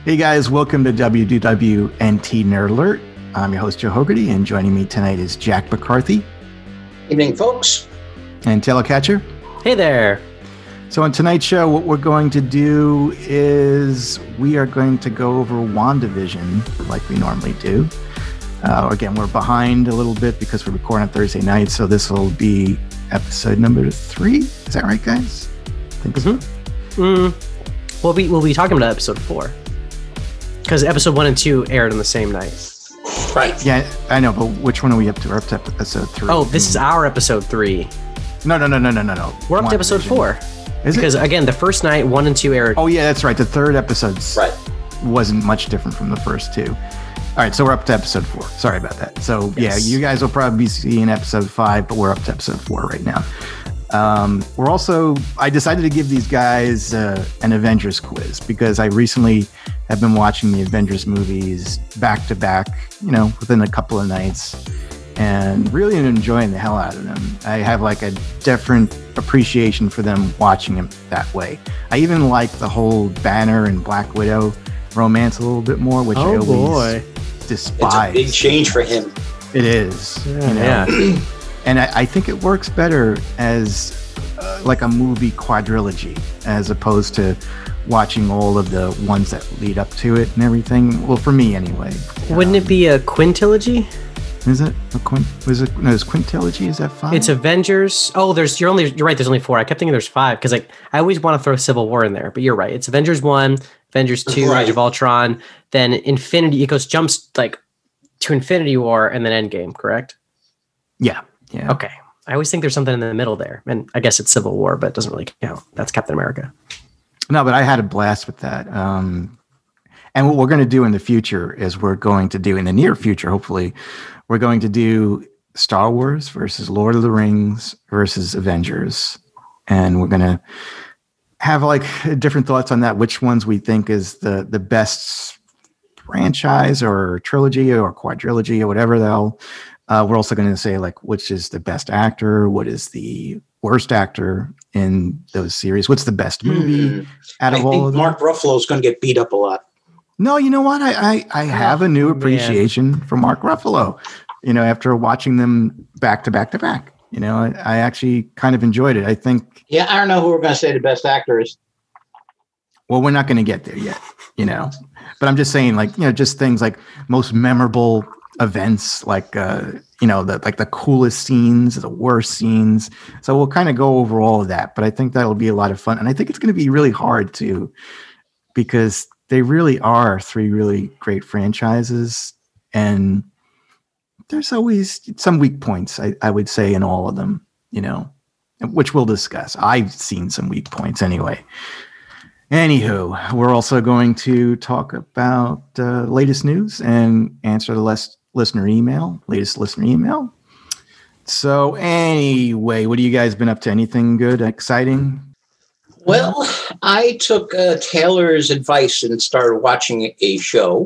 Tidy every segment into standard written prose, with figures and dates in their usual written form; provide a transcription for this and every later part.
Hey guys, welcome to WDWNT Nerd Alert. I'm your host, Joe Hogarty, and joining me tonight is Jack McCarthy. Evening, folks. And Taylor Catcher. Hey there. So on tonight's show, what we're going to do is we are going to go over WandaVision like we normally do. Again, we're behind a little bit because we're recording on Thursday night, so this will be episode number 3. Is that right, guys? I think so. We'll be talking about episode 4. Because episode 1 and 2 aired on the same night. Right. Yeah, I know, but which one are we up to? We're up to episode 3. Oh, this is our episode 3. No. We're up to episode 4. Is because, it? Again, the first night, 1 and 2 aired. Oh, yeah, that's right. The third episode wasn't much different from the first 2. All right, so we're up to episode 4. Sorry about that. So, yes. Yeah, you guys will probably be seeing episode 5, but we're up to episode 4 right now. I decided to give these guys an Avengers quiz because I recently have been watching the Avengers movies back to back, within a couple of nights, and really enjoying the hell out of them. I have like a different appreciation for them watching them that way. I even like the whole Banner and Black Widow romance a little bit more, which I always despise. It's a big change for him. It is. Yeah. And I think it works better as like a movie quadrilogy as opposed to watching all of the ones that lead up to it and everything. Well, for me anyway. Wouldn't it be a quintilogy? Is it a it's quintilogy? Is that 5? It's Avengers. Oh, you're right. There's only 4. I kept thinking there's 5 because I always want to throw Civil War in there, but you're right. It's Avengers 1, Avengers 2, Age of Ultron, then Infinity. It jumps like to Infinity War and then Endgame. Correct? Yeah. Okay. I always think there's something in the middle there, and I guess it's Civil War, but it doesn't really count. That's Captain America. No, but I had a blast with that. And what we're going to do in the future is in the near future, hopefully, we're going to do Star Wars versus Lord of the Rings versus Avengers. And we're going to have like different thoughts on that, which ones we think is the best franchise or trilogy or quadrilogy or whatever the hell. We're also going to say like which is the best actor, what is the worst actor in those series, what's the best movie out of all of them. Mark Ruffalo is going to get beat up a lot. No, you know what? I have a new appreciation for Mark Ruffalo. After watching them back to back to back, I actually kind of enjoyed it. I think. Yeah, I don't know who we're going to say the best actor is. Well, we're not going to get there yet, But I'm just saying, like, just things like most memorable events, like the coolest scenes, the worst scenes. So we'll kind of go over all of that, but I think that'll be a lot of fun, and I think it's going to be really hard too, because they really are 3 really great franchises, and there's always some weak points, I would say, in all of them, which we'll discuss. I've seen some weak points anyway. Anywho, we're also going to talk about latest news and answer the latest listener email. So anyway, what have you guys been up to? Anything good, exciting? Well, I took Taylor's advice and started watching a show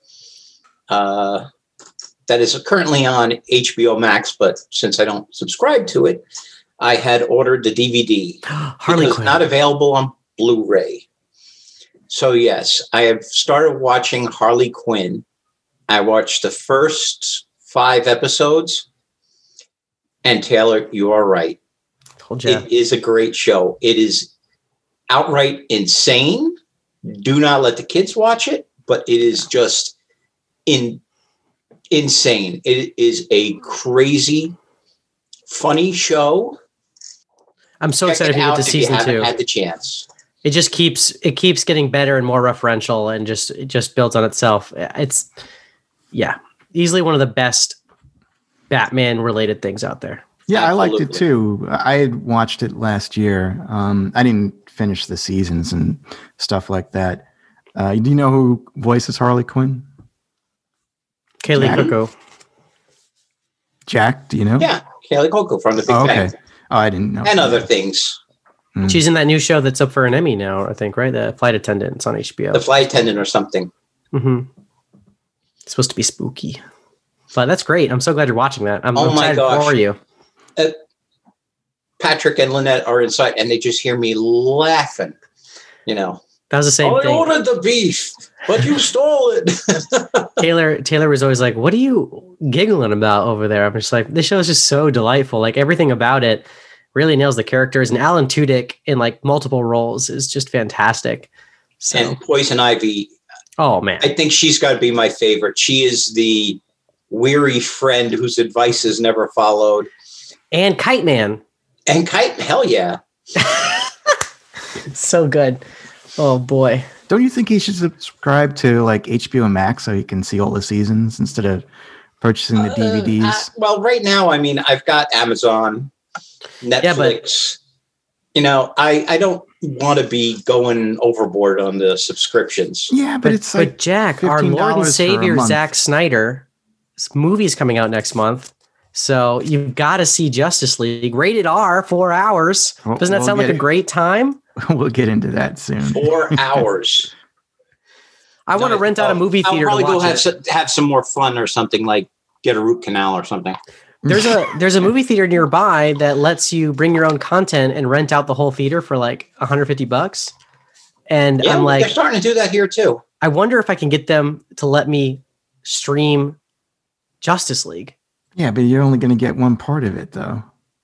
that is currently on HBO Max, but since I don't subscribe to it, I had ordered the DVD. Harley Quinn. Not available on Blu-ray. So yes, I have started watching Harley Quinn. I watched the first 5 episodes, and Taylor, you are right. Told you. It is a great show. It is outright insane. Do not let the kids watch it, but it is just insane. It is a crazy, funny show. I'm so excited to get to season 2. If you haven't had the chance. It just keeps getting better and more referential, and it just builds on itself. It's easily one of the best Batman related things out there. Yeah, absolutely. I liked it too. I had watched it last year. I didn't finish the seasons and stuff like that. Do you know who voices Harley Quinn? Kaylee Cuoco. Jack, do you know? Yeah, Kaylee Cuoco from The Big Bang. Oh, I didn't know. And other things. She's in that new show that's up for an Emmy now, I think, right? The Flight Attendant. It's on HBO. The Flight Attendant or something. Mm-hmm. It's supposed to be spooky. But that's great. I'm so glad you're watching that. I'm excited for you. Patrick and Lynette are inside, and they just hear me laughing. That was the same thing. I ordered the beef, but you stole it. Taylor was always like, "What are you giggling about over there?" I'm just like, this show is just so delightful. Like everything about it really nails the characters, and Alan Tudyk in like multiple roles is just fantastic. So. And Poison Ivy. Oh man, I think she's got to be my favorite. She is the weary friend whose advice is never followed. And Kite Man. And hell yeah. So good. Oh boy. Don't you think he should subscribe to like HBO Max so he can see all the seasons instead of purchasing the DVDs? Well, right now, I mean, I've got Amazon, Netflix. Yeah, I don't want to be going overboard on the subscriptions. Yeah, but it's like Jack, our Lord and Savior Zack Snyder's movie's coming out next month. So you've got to see Justice League. Rated R, 4 hours. Doesn't that sound like a great time? We'll get into that soon. 4 hours. I want to rent out a movie theater. I'll probably go have some more fun or something, like get a root canal or something. There's a movie theater nearby that lets you bring your own content and rent out the whole theater for like $150. And yeah, I'm like, they're starting to do that here too. I wonder if I can get them to let me stream Justice League. Yeah, but you're only going to get one part of it, though.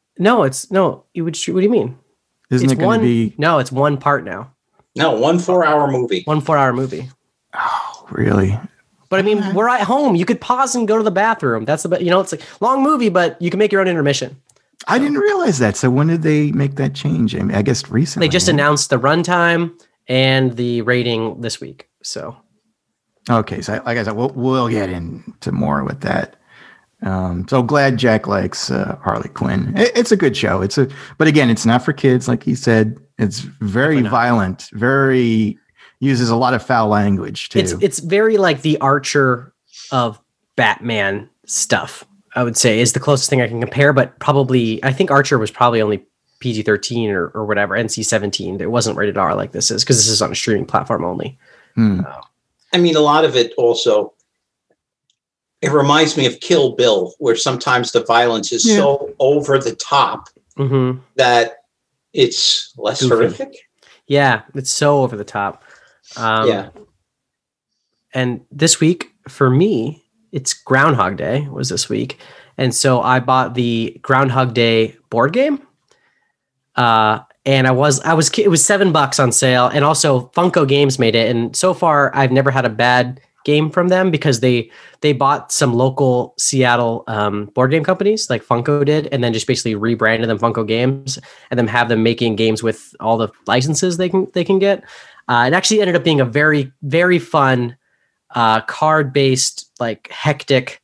You would. What do you mean? Isn't it going to be? No, it's one part now. No, 1 4-hour movie. 1 4-hour movie. Oh, really? But I mean, we're at home. You could pause and go to the bathroom. That's the it's like long movie, but you can make your own intermission. I didn't realize that. So when did they make that change? I mean, I guess recently. They just announced the runtime and the rating this week. So. Okay, so like I said, we'll get into more with that. So glad Jack likes Harley Quinn. It's a good show. But again, it's not for kids, like he said. It's very violent, uses a lot of foul language too. It's very like the Archer of Batman stuff, I would say, is the closest thing I can compare. But probably, I think Archer was probably only PG-13 or whatever, NC-17. It wasn't rated R like this is, because this is on a streaming platform only. I mean, a lot of it also. It reminds me of Kill Bill, where sometimes the violence is so over the top that it's less horrific. Yeah, it's so over the top. And this week, for me, it's Groundhog Day was this week. And so I bought the Groundhog Day board game. And it was $7 on sale. And also Funko Games made it. And so far, I've never had a bad game from them, because they bought some local Seattle board game companies like Funko did, and then just basically rebranded them Funko Games, and then have them making games with all the licenses they can get. It actually ended up being a very, very fun card-based, like hectic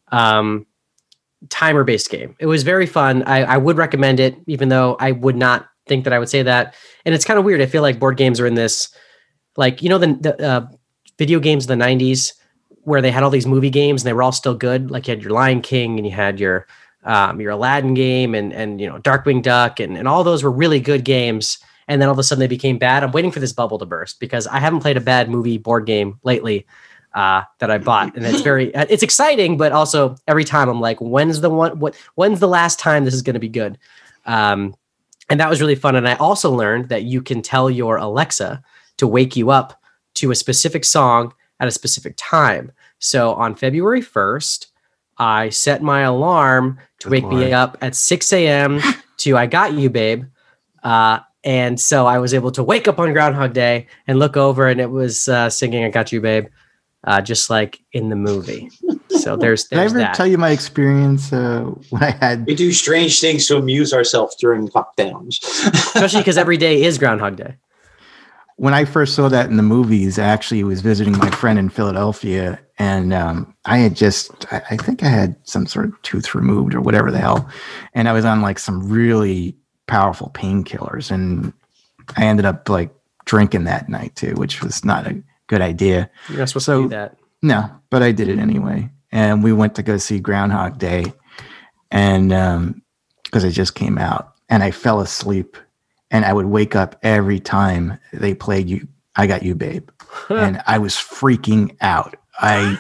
timer-based game. It was very fun. I would recommend it, even though I would not think that I would say that. And it's kind of weird. I feel like board games are in this, like, the video games in the 90s where they had all these movie games and they were all still good. Like you had your Lion King and you had your Aladdin game and Darkwing Duck and all those were really good games. And then all of a sudden they became bad. I'm waiting for this bubble to burst, because I haven't played a bad movie board game lately that I bought. And it's exciting, but also every time I'm like, when's the last time this is going to be good? And that was really fun. And I also learned that you can tell your Alexa to wake you up to a specific song at a specific time. So on February 1st, I set my alarm to wake me up at 6 a.m. to I Got You, Babe. And so I was able to wake up on Groundhog Day and look over, and it was singing I Got You, Babe, just like in the movie. So there's Did I ever tell you my experience when I had... We do strange things to amuse ourselves during lockdowns. Especially because every day is Groundhog Day. When I first saw that in the movies, I actually was visiting my friend in Philadelphia, and I think I had some sort of tooth removed or whatever the hell, and I was on like some really powerful painkillers, and I ended up like drinking that night too, which was not a good idea. You're not supposed to do that. No, but I did it anyway, and we went to go see Groundhog Day, and because it just came out, and I fell asleep. And I would wake up every time they played I Got You, Babe. And I was freaking out. I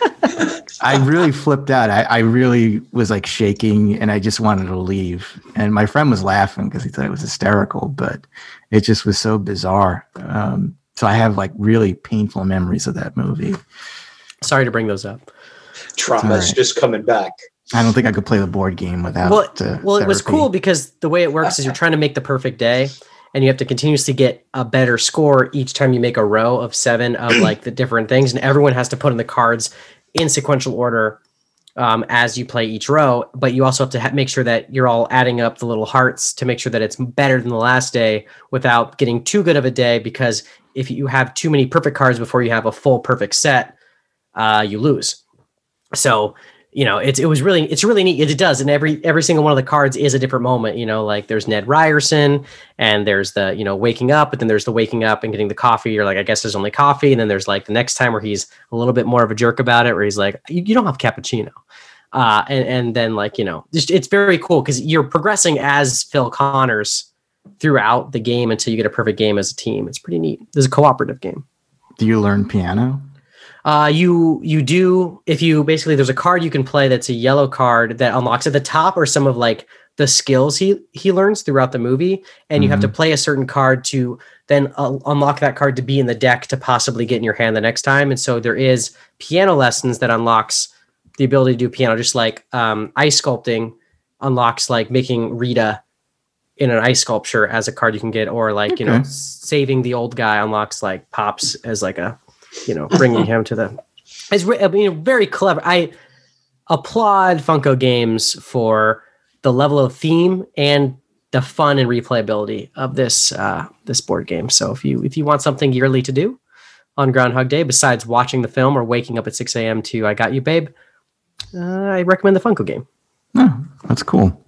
really flipped out. I really was like shaking, and I just wanted to leave. And my friend was laughing because he thought it was hysterical, but it just was so bizarre. So I have like really painful memories of that movie. Sorry to bring those up. Trauma's just coming back. I don't think I could play the board game without. Well, it was cool because the way it works is you're trying to make the perfect day, and you have to continuously get a better score each time you make a row of 7 of like the different things, and everyone has to put in the cards in sequential order as you play each row. But you also have to make sure that you're all adding up the little hearts to make sure that it's better than the last day without getting too good of a day. Because if you have too many perfect cards before you have a full perfect set, you lose. So it's really neat. It does, and every single one of the cards is a different moment. Like there's Ned Ryerson, and there's the waking up, but then there's the waking up and getting the coffee. You're like, I guess there's only coffee, and then there's like the next time where he's a little bit more of a jerk about it, where he's like, you don't have cappuccino, and then it's very cool because you're progressing as Phil Connors throughout the game until you get a perfect game as a team. It's pretty neat. This is a cooperative game. Do you learn piano? You do, if you basically, there's a card you can play that's a yellow card that unlocks at the top or some of like the skills he learns throughout the movie. And you have to play a certain card to then unlock that card to be in the deck to possibly get in your hand the next time. And so there is piano lessons that unlocks the ability to do piano, just like ice sculpting unlocks like making Rita in an ice sculpture as a card you can get, or like, saving the old guy unlocks like Pops as like a, bringing him to the, it's very clever. I applaud Funko Games for the level of theme and the fun and replayability of this board game. So if you want something yearly to do on Groundhog Day, besides watching the film or waking up at 6 a.m. to I Got You, Babe, I recommend the Funko Game. Oh, that's cool.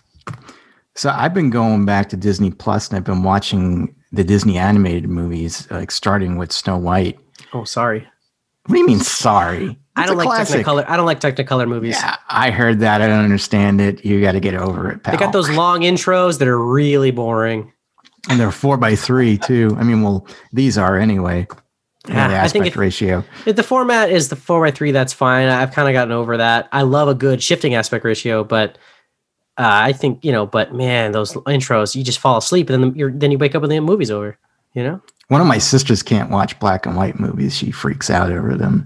So I've been going back to Disney Plus, and I've been watching the Disney animated movies, like starting with Snow White. Oh, sorry. What do you mean, sorry? I don't like Technicolor. I don't like Technicolor movies. Yeah, I heard that. I don't understand it. You got to get over it, pal. They got those long intros that are really boring. And they're 4x3 too. I mean, well, these are anyway. Yeah, the aspect ratio. If the format is the 4x3, that's fine. I've kind of gotten over that. I love a good shifting aspect ratio, but I think, but man, those intros, you just fall asleep and then you wake up and the movie's over, One of my sisters can't watch black and white movies. She freaks out over them.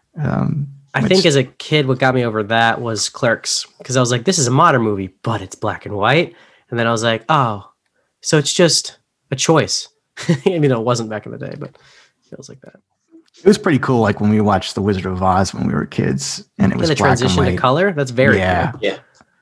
I think as a kid, what got me over that was Clerks, because I was like, this is a modern movie, but it's black and white. And then I was like, oh, so it's just a choice. It wasn't back in the day, but it feels like that. It was pretty cool, like when we watched The Wizard of Oz when we were kids, and it was the black transition and white. to color. That's very cool. Yeah.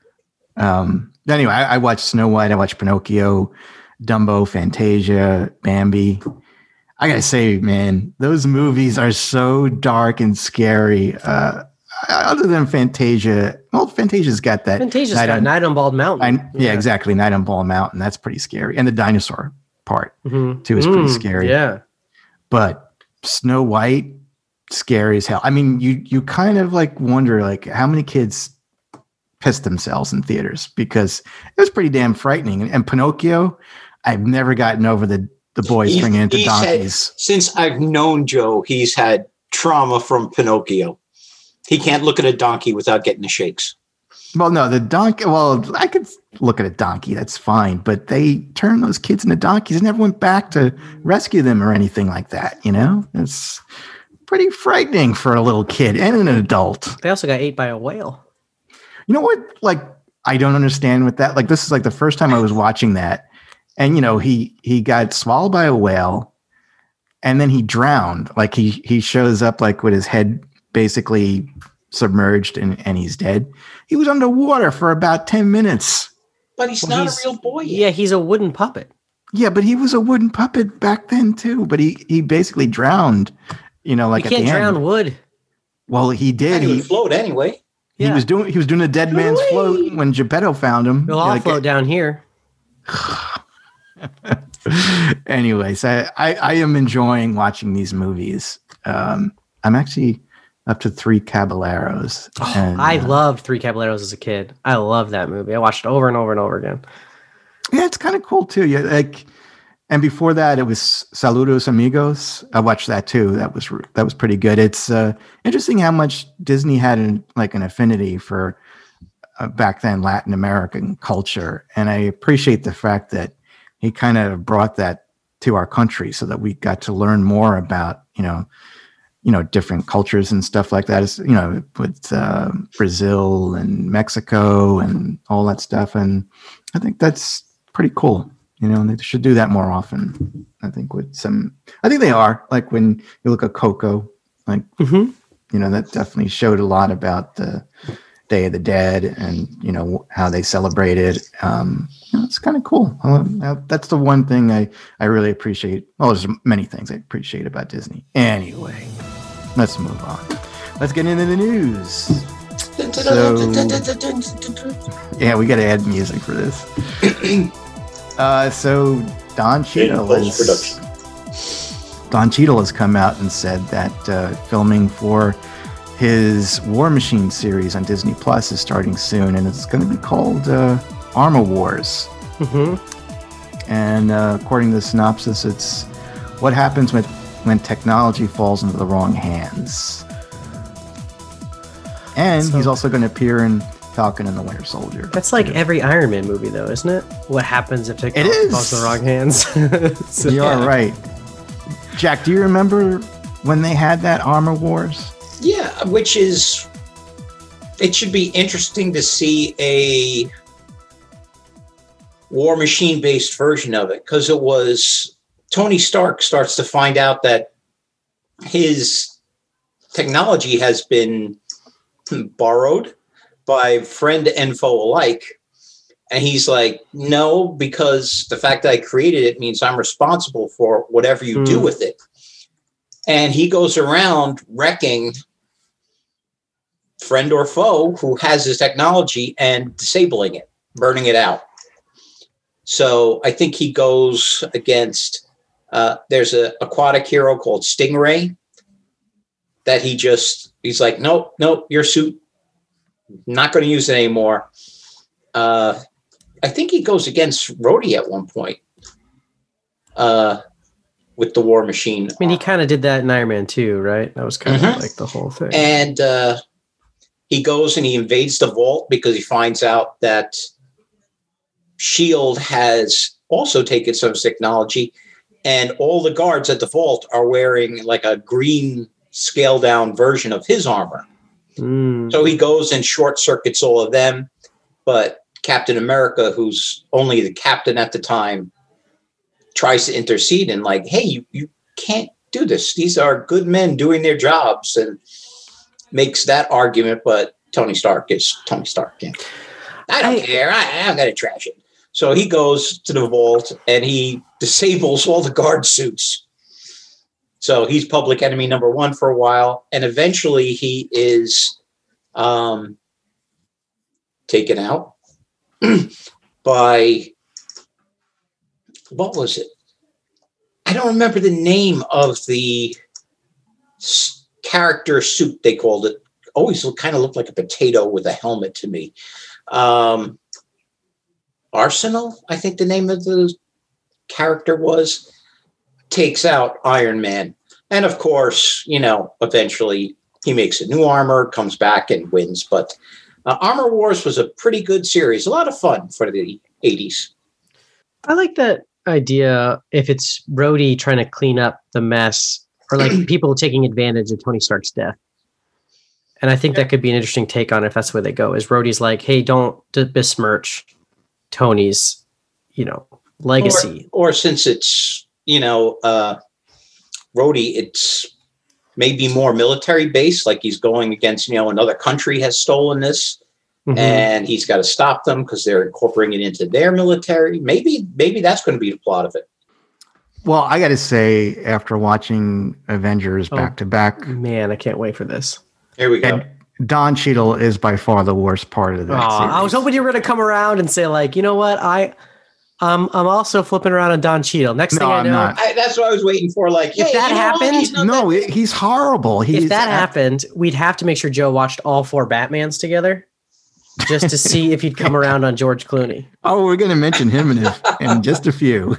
Anyway, I watched Snow White. I watched Pinocchio, Dumbo, Fantasia, Bambi. I gotta say, man, those movies are so dark and scary. Other than Fantasia, well, Fantasia's got that. Fantasia's got Night on Bald Mountain. Yeah, exactly. Night on Bald Mountain. That's pretty scary. And the dinosaur part too is pretty scary. Yeah. But Snow White, scary as hell. I mean, you kind of like wonder like how many kids pissed themselves in theaters, because it was pretty damn frightening. And Pinocchio, I've never gotten over the boys bringing into donkeys. Since I've known Joe, he's had trauma from Pinocchio. He can't look at a donkey without getting the shakes. Well, no, the donkey. Well, I could look at a donkey. That's fine. But they turned those kids into donkeys and never went back to rescue them or anything like that. It's pretty frightening for a little kid and an adult. They also got ate by a whale. You know what? Like, I don't understand with that. Like, this is like the first time I was watching that. And, he got swallowed by a whale and then he drowned. Like he shows up like with his head basically submerged and he's dead. He was underwater for about 10 minutes. But he's not a real boy yet. Yeah, he's a wooden puppet. Yeah, but he was a wooden puppet back then too. But he basically drowned, like you can't drown wood. Well, he did. He would float anyway. Yeah. He was doing a dead man's float when Geppetto found him. We'll all float down here. Anyways, I am enjoying watching these movies. I'm actually up to Three Caballeros. And, I loved Three Caballeros as a kid. I love that movie. I watched it over and over and over again. Yeah, it's kind of cool too. Yeah, and before that, it was Saludos Amigos. I watched that too. That was pretty good. It's interesting how much Disney had an affinity for back then Latin American culture, and I appreciate the fact that he kind of brought that to our country so that we got to learn more about, different cultures and stuff like that. Is, with Brazil and Mexico and all that stuff. And I think that's pretty cool. They should do that more often. I think they are, like when you look at Coco, like, that definitely showed a lot about the Day of the Dead and, how they celebrated. It's kind of cool. That's the one thing I really appreciate. Well, there's many things I appreciate about Disney. Anyway, let's move on. Let's get into the news. So, yeah, we got to add music for this. So Don Cheadle has come out and said that filming for his War Machine series on Disney Plus is starting soon, and it's going to be called Armor Wars. And according to the synopsis, it's what happens when technology falls into the wrong hands. And he's also going to appear in Falcon and the Winter Soldier. That's like every Iron Man movie, though, isn't it? What happens if technology falls in the wrong hands? You are right. Jack, do you remember when they had that Armor Wars? Yeah, it should be interesting to see a War Machine based version of it, because it was Tony Stark starts to find out that his technology has been borrowed by friend and foe alike. And he's like, no, because the fact that I created it means I'm responsible for whatever you do with it. And he goes around wrecking friend or foe who has his technology and disabling it, burning it out. So I think he goes against, there's an aquatic hero called Stingray that he's like, nope, your suit, not going to use it anymore. I think he goes against Rhodey at one point with the War Machine. I mean, he kind of did that in Iron Man 2, right? That was kind of like the whole thing. And he goes and he invades the vault because he finds out that S.H.I.E.L.D. has also taken some technology, and all the guards at the vault are wearing like a green scaled down version of his armor. So he goes and short circuits all of them, but Captain America, who's only the captain at the time, tries to intercede and like, hey, you can't do this. These are good men doing their jobs, and makes that argument. But Tony Stark is Tony Stark. Yeah. I don't care. I'm going to trash it. So he goes to the vault and he disables all the guard suits. So he's public enemy number one for a while. And eventually he is taken out by, what was it? I don't remember the name of the character suit they called it. Always kind of looked like a potato with a helmet to me. Arsenal, I think the name of the character was, takes out Iron Man. And of course, eventually he makes a new armor, comes back and wins. But Armor Wars was a pretty good series. A lot of fun for the 80s. I like that idea if it's Rhodey trying to clean up the mess, or like people taking advantage of Tony Stark's death. And I think that could be an interesting take on it if that's where they go. Is Rhodey's like, hey, don't besmirch Tony's, legacy. Or since it's, Rhodey, it's maybe more military based, like he's going against, another country has stolen this and he's got to stop them because they're incorporating it into their military. Maybe that's going to be the plot of it. Well, I got to say, after watching Avengers back to back, man, I can't wait for this. Here we go. Don Cheadle is by far the worst part of that series. I was hoping you were going to come around and say, like, you know what, I'm also flipping around on Don Cheadle. Next thing I know, that's what I was waiting for. Like, if that happened, he's horrible. If that happened, we'd have to make sure Joe watched all 4 Batmans together, just to see if he'd come around on George Clooney. Oh, we're going to mention him in just a few.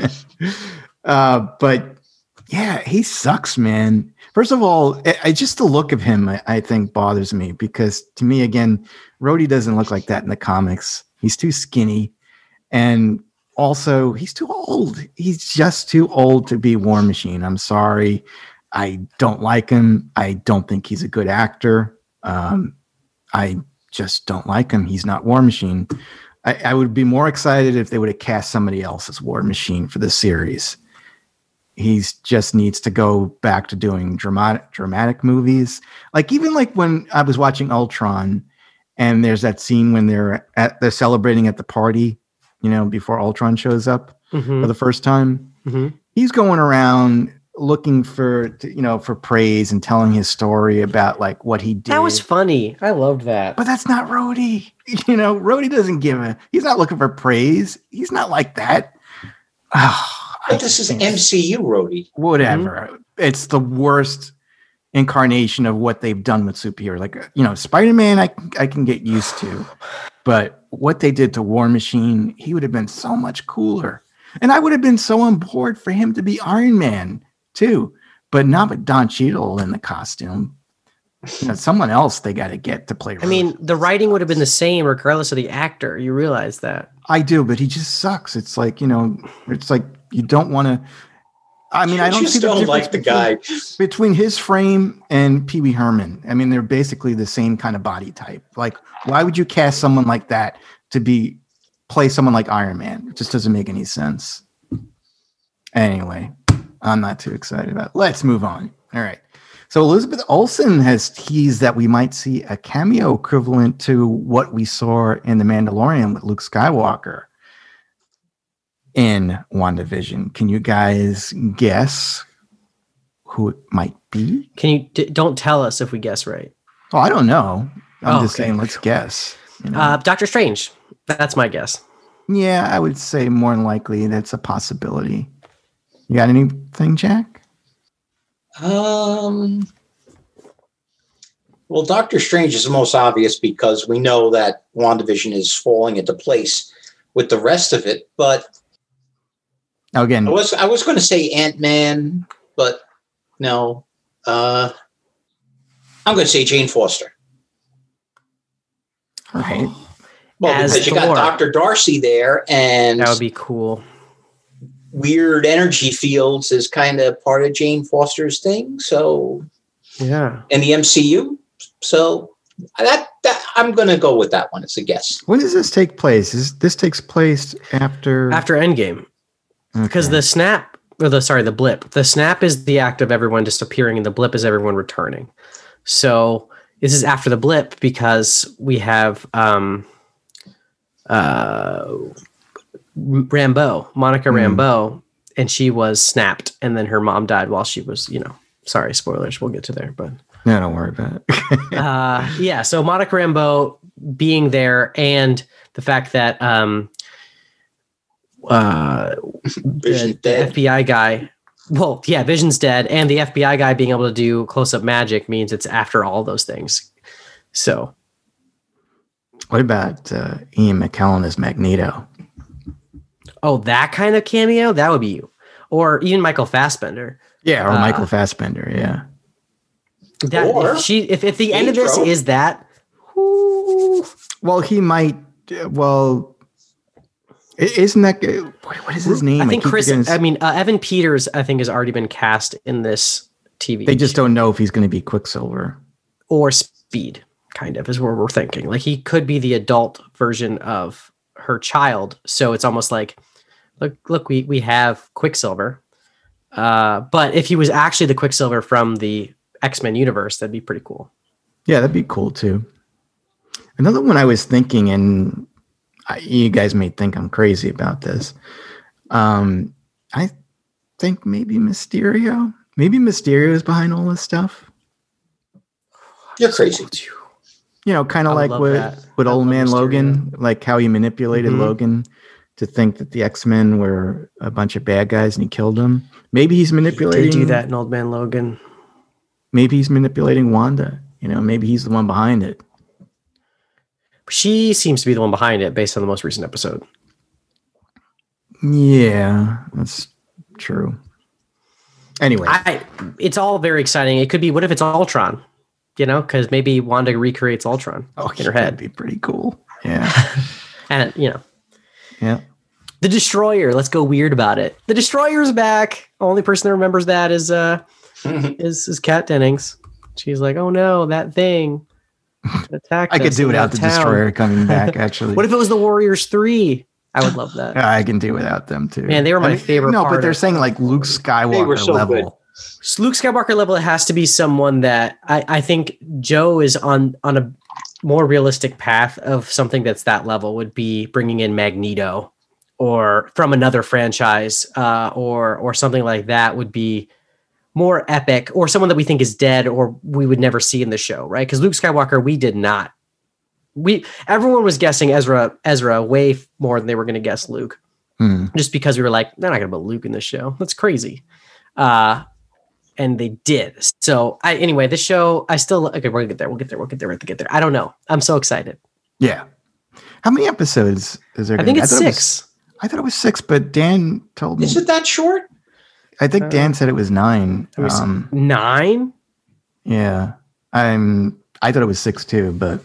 But yeah, he sucks, man. First of all, just the look of him, I think, bothers me because to me, again, Rhodey doesn't look like that in the comics. He's too skinny. And also, he's too old. He's just too old to be War Machine. I'm sorry. I don't like him. I don't think he's a good actor. I just don't like him. He's not War Machine. I would be more excited if they would have cast somebody else as War Machine for this series. He just needs to go back to doing dramatic movies. Like even like when I was watching Ultron, and there's that scene when they're celebrating at the party, you know, before Ultron shows up for the first time. Mm-hmm. He's going around looking for praise and telling his story about like what he did. That was funny. I loved that. But that's not Rhodey. You know, Rhodey doesn't he's not looking for praise. He's not like that. But this is MCU, Rhodey. Whatever. Mm-hmm. It's the worst incarnation of what they've done with superheroes. Like, you know, Spider-Man, I can get used to. But what they did to War Machine, he would have been so much cooler. And I would have been so on board for him to be Iron Man, too. But not with Don Cheadle in the costume. You know, someone else they got to get to play. I mean, the writing would have been the same regardless of the actor. You realize that. I do, but he just sucks. It's like, you know, it's like you don't want to. I mean, I don't see the difference like the guy between his frame and Pee Wee Herman. I mean, they're basically the same kind of body type. Like, why would you cast someone like that to play someone like Iron Man? It just doesn't make any sense. Anyway, I'm not too excited about it. Let's move on. All right. So Elizabeth Olsen has teased that we might see a cameo equivalent to what we saw in The Mandalorian with Luke Skywalker in WandaVision. Can you guys guess who it might be? Can you don't tell us if we guess right? Oh, I don't know. I'm just saying, let's guess. You know? Doctor Strange. That's my guess. Yeah, I would say more than likely that's a possibility. You got anything, Jack? Well, Doctor Strange is the most obvious because we know that WandaVision is falling into place with the rest of it. But again, I was going to say Ant-Man, but no. I'm going to say Jane Foster. All right. Well, because you got Dr. Darcy there, and that would be cool. Weird energy fields is kind of part of Jane Foster's thing. So, yeah, in the MCU. So that I'm going to go with that one as a guess. When does this take place? This takes place after Endgame, because the snap or the blip. The snap is the act of everyone disappearing, and the blip is everyone returning. So this is after the blip because we have Monica Rambeau, and she was snapped, and then her mom died while she was, sorry, spoilers. We'll get to there, but no, don't worry about it. yeah. So Monica Rambeau being there, and the fact that the FBI guy. Well, yeah, Vision's dead, and the FBI guy being able to do close-up magic means it's after all those things. So, what about Ian McKellen as Magneto? Oh, that kind of cameo? That would be you. Or even Michael Fassbender. Yeah, or Michael Fassbender, yeah. If the end of this is that, well, he might. Well, isn't that what is his name? I think Evan Peters, I think, has already been cast in this TV. They just don't know if he's going to be Quicksilver or Speed. Kind of is where we're thinking. Like he could be the adult version of her child. So it's almost like, look, we have Quicksilver. But if he was actually the Quicksilver from the X-Men universe, that'd be pretty cool. Yeah, that'd be cool too. Another one I was thinking, and you guys may think I'm crazy about this. I think maybe Mysterio. Maybe Mysterio is behind all this stuff. You're crazy. Kind of like with Old Man Logan, like how he manipulated Logan to think that the X-Men were a bunch of bad guys and he killed them. Maybe he's manipulating. He did do that in Old Man Logan. Maybe he's manipulating Wanda. Maybe he's the one behind it. She seems to be the one behind it based on the most recent episode. Yeah, that's true. Anyway. It's all very exciting. It could be, what if it's Ultron? Because maybe Wanda recreates Ultron in her head. That'd be pretty cool. Yeah. And, Yeah. The Destroyer. Let's go weird about it. The Destroyer's back. Only person that remembers that is Kat Dennings. She's like, oh no, that thing attacked I could us do in without that the town." Destroyer coming back, actually. What if it was the Warriors 3? I would love that. I can do without them too. Man, they were my favorite No, part but they're of- saying like Luke Skywalker so level. good. Luke Skywalker level, it has to be someone that I think Joe is on a more realistic path of something that's that level, would be bringing in Magneto or from another franchise, or something like that would be more epic, or someone that we think is dead or we would never see in the show, right? Because Luke Skywalker, we did not. Everyone was guessing Ezra way more than they were going to guess Luke, just because we were like, they're not going to put Luke in this show. That's crazy. And they did. So anyway, the show, okay, we'll get there. I don't know. I'm so excited. Yeah. How many episodes is there? I think it's 6. I thought it was 6, but Dan told me. Is it that short? I think Dan said it was 9. It was 9? Yeah. I thought it was 6 too, but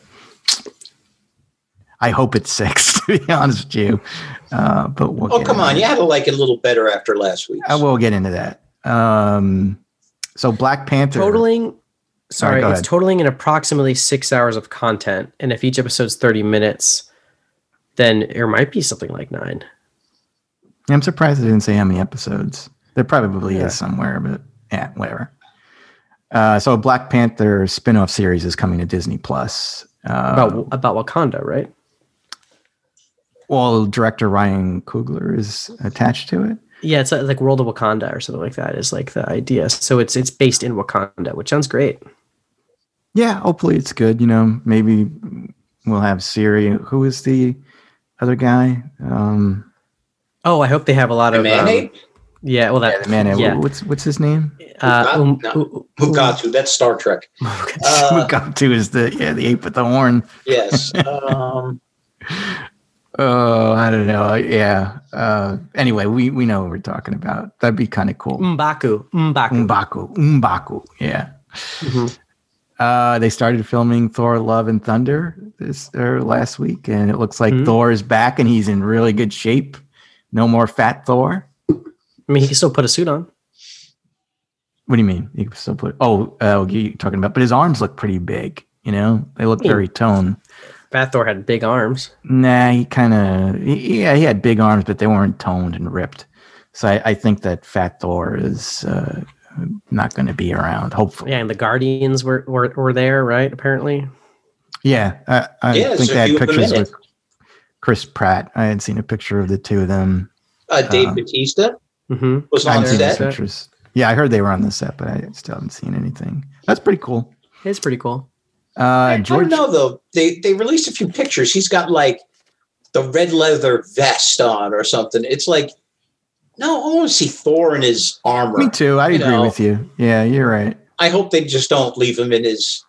I hope it's 6 to be honest with you. But we'll Come on. You had to like it a little better after last week. We'll get into that. So Black Panther Totaling Sorry, go it's ahead. totaling in approximately 6 hours of content. And if each episode's 30 minutes, then there might be something like 9. I'm surprised they didn't say how many episodes. There probably is somewhere, but yeah, whatever. So a Black Panther spin-off series is coming to Disney Plus. About Wakanda, right? Well, director Ryan Coogler is attached to it. Yeah, it's like World of Wakanda or something like that is like the idea. So it's based in Wakanda, which sounds great. Yeah, hopefully it's good. Maybe we'll have Siri. Who is the other guy? I hope they have a lot of Mane? yeah. Well, The man. yeah. What's his name? Mugatu. That's Star Trek. Mugatu is the ape with the horn. Yes. Oh, I don't know. Yeah. Anyway, we know what we're talking about. That'd be kind of cool. M'Baku. M'Baku. Yeah. Mm-hmm. They started filming Thor: Love and Thunder last week, and it looks like Thor is back and he's in really good shape. No more fat Thor. I mean, he can still put a suit on. What do you mean? You can still put? You're talking about. But his arms look pretty big. They look very toned. Fat Thor had big arms. Nah, he had big arms, but they weren't toned and ripped. So I think that Fat Thor is not going to be around. Hopefully, Yeah, and the Guardians were there, right? Apparently. yeah. I think so they had few of them pictures in with Chris Pratt. I had seen a picture of the two of them. Dave Bautista Mm-hmm. was I on haven't seen the set. pictures. Yeah, I heard they were on the set, but I still haven't seen anything. That's pretty cool. It's pretty cool. I George, don't know though. They released a few pictures. He's got like the red leather vest on or something. It's like, no, I want to see Thor in his armor. me too. I agree with you. Yeah, you're right. I hope they just don't leave him in his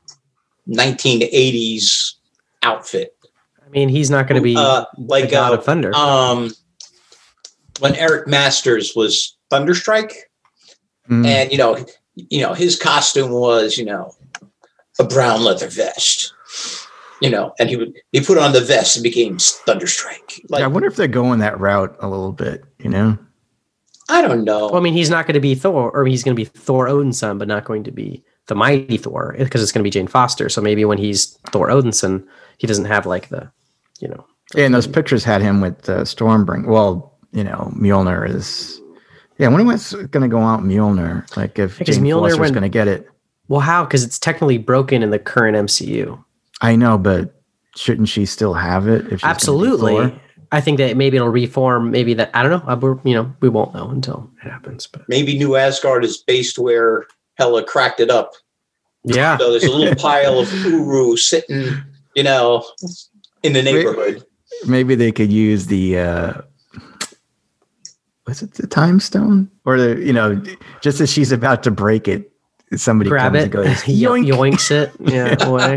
1980s outfit. I mean, he's not going to be like the God of Thunder. When Eric Masters was Thunderstrike, and his costume was a brown leather vest, and he put on the vest and became Thunderstrike. Like, I wonder if they're going that route a little bit. I don't know. Well, I mean, he's not going to be Thor, or he's going to be Thor Odinson, but not going to be the mighty Thor because it's going to be Jane Foster. So maybe when he's Thor Odinson, he doesn't have like the. Yeah, and those pictures had him with Stormbringer. Well, Mjolnir is. Yeah, when was going to go out Mjolnir? Like if Jane Foster's going to get it. Well, how? Because it's technically broken in the current MCU. I know, but shouldn't she still have it? If she's Absolutely. I think that maybe it'll reform. Maybe that, I don't know. We won't know until it happens. But maybe New Asgard is based where Hela cracked it up. Yeah. So there's a little pile of Uru sitting, in the neighborhood. Maybe they could use the. Was it the time stone? Or just as she's about to break it, somebody grab comes it, and goes, yoink. Yoinks it. Yeah, away.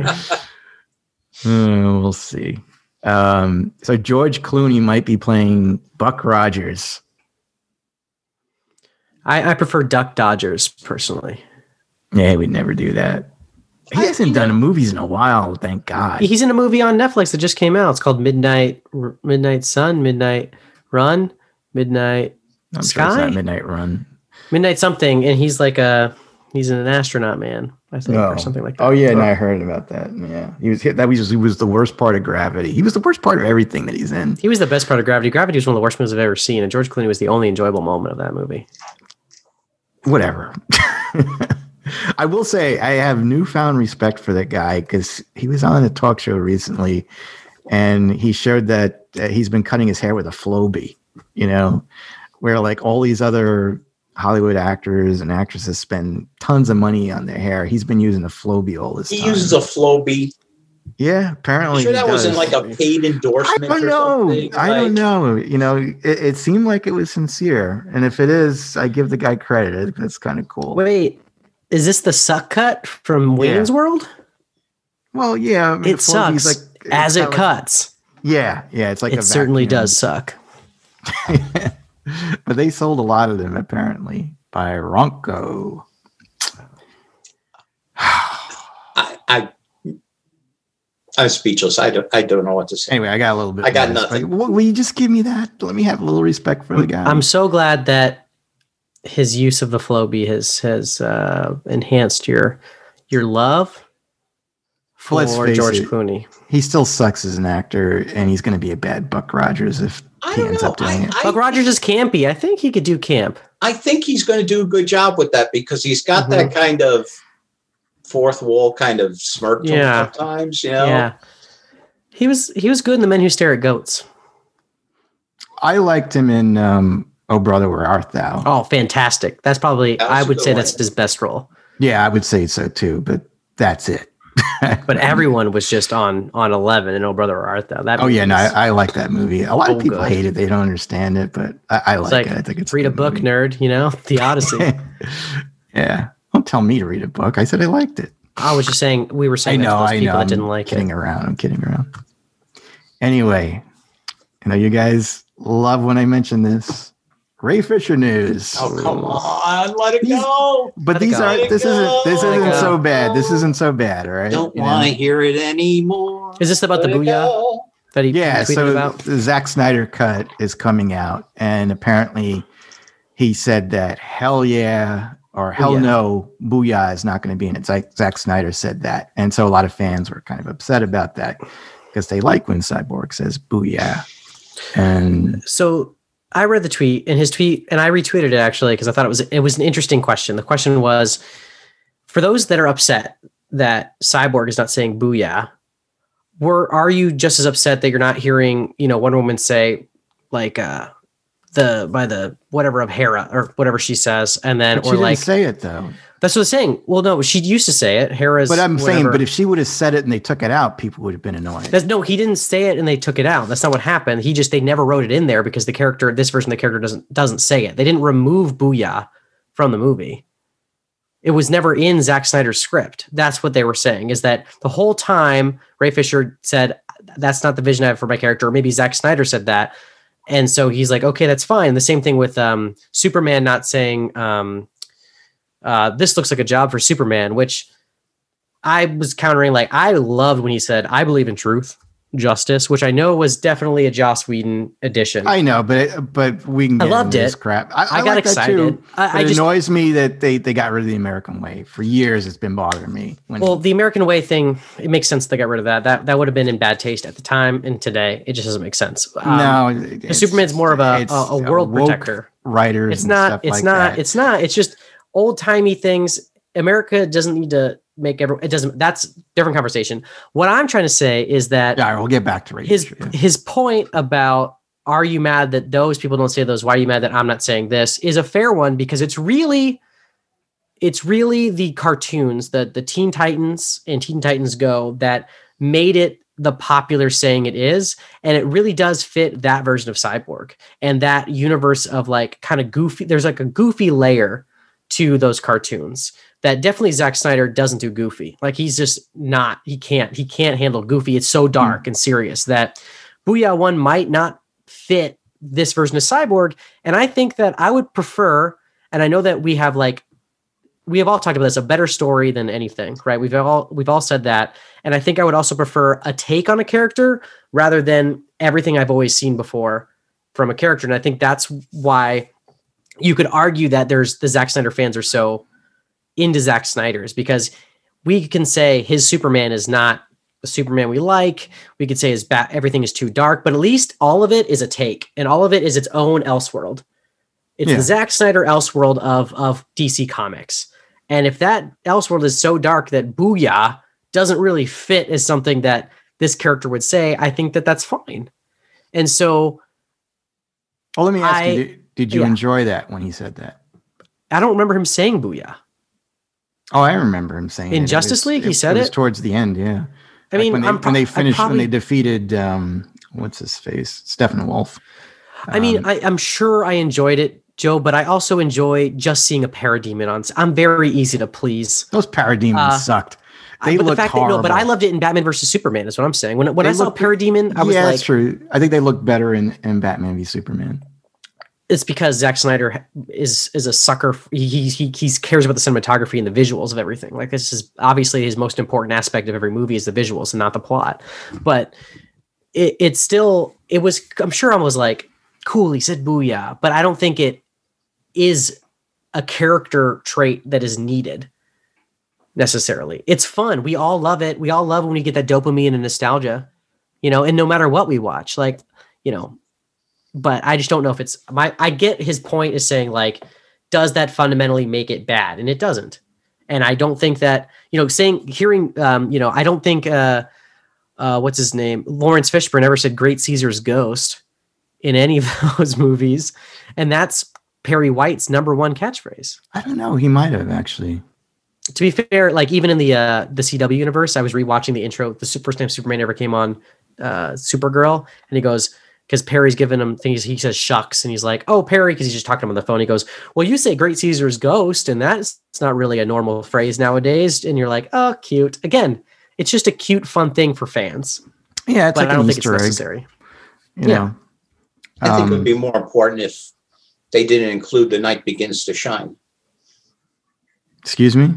We'll see. So George Clooney might be playing Buck Rogers. I prefer Duck Dodgers personally. Yeah, we'd never do that. He hasn't done movies in a while, thank God. He's in a movie on Netflix that just came out. It's called Midnight Sun, Midnight Run, Midnight I'm Sky, sure it's not Midnight Run. Midnight something, and he's like he's an astronaut man, I think, or something like that. Oh yeah, no, I heard about that. Yeah, he was the worst part of Gravity. He was the worst part of everything that he's in. He was the best part of Gravity. Gravity was one of the worst movies I've ever seen, and George Clooney was the only enjoyable moment of that movie. Whatever. I will say I have newfound respect for that guy because he was on a talk show recently, and he showed that he's been cutting his hair with a Flowbee. Where like all these other Hollywood actors and actresses spend tons of money on their hair. He's been using a Flowbee all this time. He uses a Flowbee. Yeah, apparently. I'm sure that wasn't like a paid endorsement. I don't know. It seemed like it was sincere, and if it is, I give the guy credit. That's kind of cool. Wait, is this the suck cut from Wayne's World? Well, yeah, I mean, it sucks as it cuts. Yeah, it's like it certainly does suck. But they sold a lot of them apparently by Ronco. I'm speechless. I don't know what to say. Anyway, I got a little bit. I got nothing. Will you just give me that? Let me have a little respect for the guy. I'm so glad that his use of the Flowbee has enhanced your love for George Clooney. He still sucks as an actor, and he's going to be a bad Buck Rogers if he ends up doing it. Buck Rogers is campy. I think he could do camp. I think he's going to do a good job with that because he's got that kind of fourth wall kind of smirk to him sometimes. Yeah, he was good in The Men Who Stare at Goats. I liked him in Oh Brother, Where Art Thou? Oh, fantastic! That's probably I would say that's his best role. Yeah, I would say so too, but that's it. But everyone was just on 11 in Oh Brother, Where Art Thou? I like that movie. A lot of people hate it; they don't understand it, but I like it. I think it's read a book, movie. Nerd. The Odyssey. Yeah, don't tell me to read a book. I said I liked it. I was just saying we were saying that to those people that didn't like it. I'm kidding around. Anyway, you guys love when I mention this. Ray Fisher news. Oh, come on, let it go. But this isn't so bad. This isn't so bad, all right? Don't want to hear it anymore. Is this about the Booyah that he tweeted about? The Zack Snyder cut is coming out, and apparently he said that hell yeah or hell no, Booyah is not going to be in it. Zack Snyder said that. And so a lot of fans were kind of upset about that because they like when Cyborg says Booyah. And so I read the tweet, and his tweet, and I retweeted it actually because I thought it was an interesting question. The question was, for those that are upset that Cyborg is not saying Booyah, are you just as upset that you're not hearing, Wonder Woman say like whatever of Hera or whatever she says, and then she didn't say it though. That's what I'm saying. Well, no, she used to say it. Hera's. But I'm saying, but if she would have said it and they took it out, people would have been annoyed. No, he didn't say it and they took it out. That's not what happened. They never wrote it in there because this version of the character doesn't say it. They didn't remove Booyah from the movie. It was never in Zack Snyder's script. That's what they were saying, is that the whole time Ray Fisher said, that's not the vision I have for my character. Or maybe Zack Snyder said that. And so he's like, okay, that's fine. The same thing with Superman not saying, this looks like a job for Superman, which I was countering. Like, I loved when he said, I believe in truth, justice, which I know was definitely a Joss Whedon addition. I know, but we can get loved into it. This crap. I got like excited. That too, it annoys me that they got rid of the American way. For years, it's been bothering me. The American way thing, it makes sense they got rid of that. That would have been in bad taste at the time, and today it just doesn't make sense. Superman's more of a world protector. Writers. It's not. It's just old timey things. America doesn't need to make it doesn't. That's a different conversation. What I'm trying to say is that we'll get back to his point about, are you mad that those people don't say those? Why are you mad that I'm not saying this? Is a fair one, because it's really the cartoons, the Teen Titans and Teen Titans Go, that made it the popular saying it is. And it really does fit that version of Cyborg and that universe of like kind of goofy. There's like a goofy layer to those cartoons that definitely Zack Snyder doesn't do goofy. Like, he's just not, he can't handle goofy. It's so dark and serious that Booyah 1 might not fit this version of Cyborg. And I think that I would prefer, and I know that we have all talked about this, a better story than anything, right? We've all said that. And I think I would also prefer a take on a character rather than everything I've always seen before from a character. And I think that's why you could argue that the Zack Snyder fans are so into Zack Snyder's, because we can say his Superman is not the Superman we like. We could say everything is too dark, but at least all of it is a take, and all of it is its own Elseworld. It's the Zack Snyder Elseworld of DC Comics. And if that Elseworld is so dark that Booyah doesn't really fit as something that this character would say, I think that that's fine. And so, well, let me ask you, did you enjoy that when he said that? I don't remember him saying Booyah. Oh, I remember him saying in Justice League. He said it was towards the end. Yeah. I mean, when they defeated, what's his face? Steppenwolf. I mean, I'm sure I enjoyed it, Joe, but I also enjoy just seeing a parademon on. I'm very easy to please. Those parademons sucked. They looked horrible. But I loved it in Batman versus Superman. Is what I'm saying. When I saw Parademon, I was like, that's true. I think they look better in Batman v Superman. It's because Zack Snyder is a sucker. He cares about the cinematography and the visuals of everything. Like, this is obviously his most important aspect of every movie is the visuals and not the plot. But it was. I'm sure I was like, cool. He said Booyah, but I don't think it is a character trait that is needed necessarily. It's fun. We all love it. We all love when we get that dopamine and nostalgia, and no matter what we watch, but I just don't know if it's I get his point is saying, like, does that fundamentally make it bad? And it doesn't. And I don't think that, I don't think, what's his name? Lawrence Fishburne ever said Great Caesar's ghost in any of those movies. And that's Perry White's number one catchphrase. I don't know. He might have actually. To be fair, like, even in the CW universe, I was rewatching the intro, the first time Superman ever came on Supergirl, and he goes, because Perry's giving him things, he says shucks, and he's like, oh, Perry, because he's just talking to him on the phone. He goes, well, you say Great Caesar's ghost, and it's not really a normal phrase nowadays. And you're like, oh, cute. Again, it's just a cute, fun thing for fans. Yeah, it's but like I don't an think Easter it's egg. necessary. You know. I think it would be more important if they didn't include The Night Begins to Shine. Excuse me?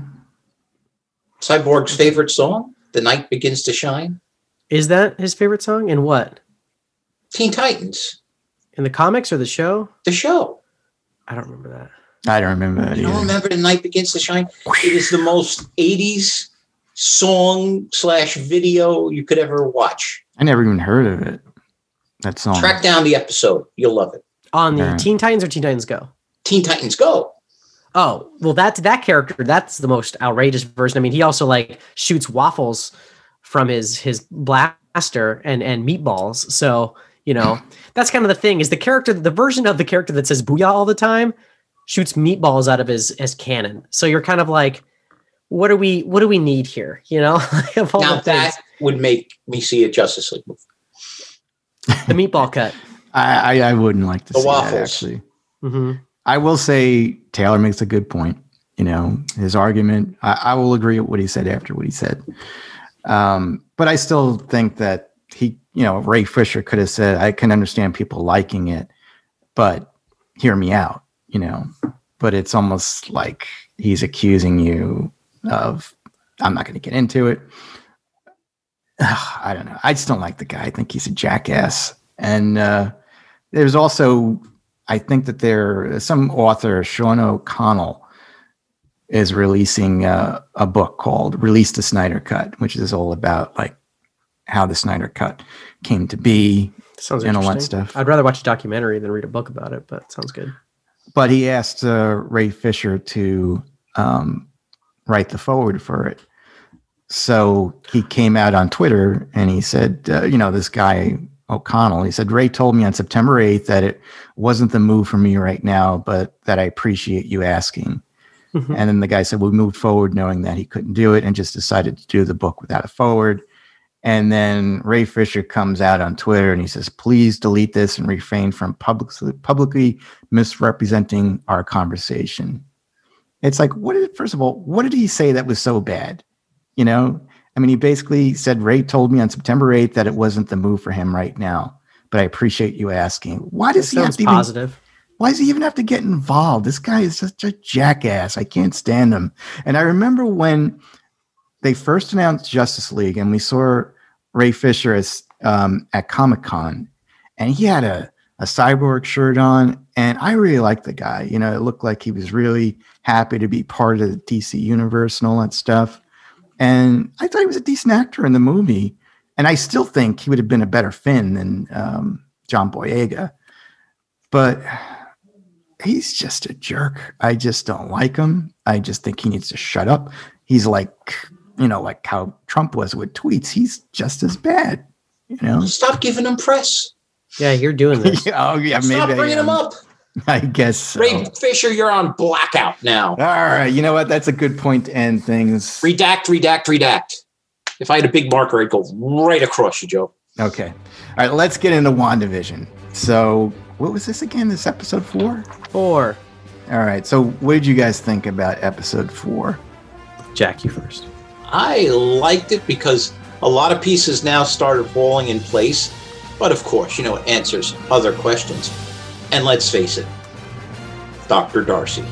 Cyborg's favorite song, The Night Begins to Shine. Is that his favorite song? In what? Teen Titans. In the comics or the show? The show. I don't remember that. I don't remember that You don't remember The Night Begins to Shine? It is the most 80s song/video you could ever watch. I never even heard of it. That song. Track down the episode. You'll love it. On the Teen Titans or Teen Titans Go? Teen Titans Go. Oh, well, that character, that's the most outrageous version. I mean, he also, like, shoots waffles from his blaster and meatballs. So, that's kind of the thing, is the version of the character that says Booyah all the time shoots meatballs out of his cannon. So you're kind of like, what do we need here? Now that would make me see a Justice League movie. The meatball cut. I wouldn't like to see waffles. that, actually. Mm-hmm. I will say Taylor makes a good point. His argument, I will agree with what he said after what he said. But I still think that Ray Fisher could have said, I can understand people liking it, but hear me out, but it's almost like he's accusing you of, I'm not going to get into it. I don't know. I just don't like the guy. I think he's a jackass. And there's also, I think that some author, Sean O'Connell, is releasing a book called Release the Snyder Cut, which is all about, like, how the Snyder Cut came to be. Sounds and all that interesting. stuff. I'd rather watch a documentary than read a book about it, but it sounds good. But he asked Ray Fisher to write the foreword for it. So he came out on Twitter and he said, this guy O'Connell, he said, Ray told me on September 8th that it wasn't the move for me right now, but that I appreciate you asking. Mm-hmm. And then the guy said, we moved forward knowing that he couldn't do it and just decided to do the book without a forward. And then Ray Fisher comes out on Twitter and he says, please delete this and refrain from publicly misrepresenting our conversation. It's like, first of all, what did he say that was so bad? He basically said, Ray told me on September 8th that it wasn't the move for him right now, but I appreciate you asking. Why does he have to positive? Why does he even have to get involved? This guy is such a jackass. I can't stand him. And I remember when they first announced Justice League and we saw Ray Fisher at Comic-Con, and he had a a Cyborg shirt on, and I really liked the guy. You know, it looked like he was really happy to be part of the DC universe and all that stuff. And I thought he was a decent actor in the movie. And I still think he would have been a better Finn than John Boyega. But he's just a jerk. I just don't like him. I just think he needs to shut up. He's like, you know, like how Trump was with tweets. He's just as bad, you know? Stop giving him press. Yeah, you're doing this. Oh, yeah, maybe. Stop bringing him up. I guess so. Ray Fisher, you're on blackout now. All right. You know what? That's a good point to end things. Redact. If I had a big marker, I'd go right across you, Joe. Okay. All right. Let's get into WandaVision. So what was this again? This episode 4? 4. All right. So what did you guys think about episode 4? Jack, you first. I liked it because a lot of pieces now started falling in place. But of course, you know, it answers other questions. And let's face it, Dr. Darcy.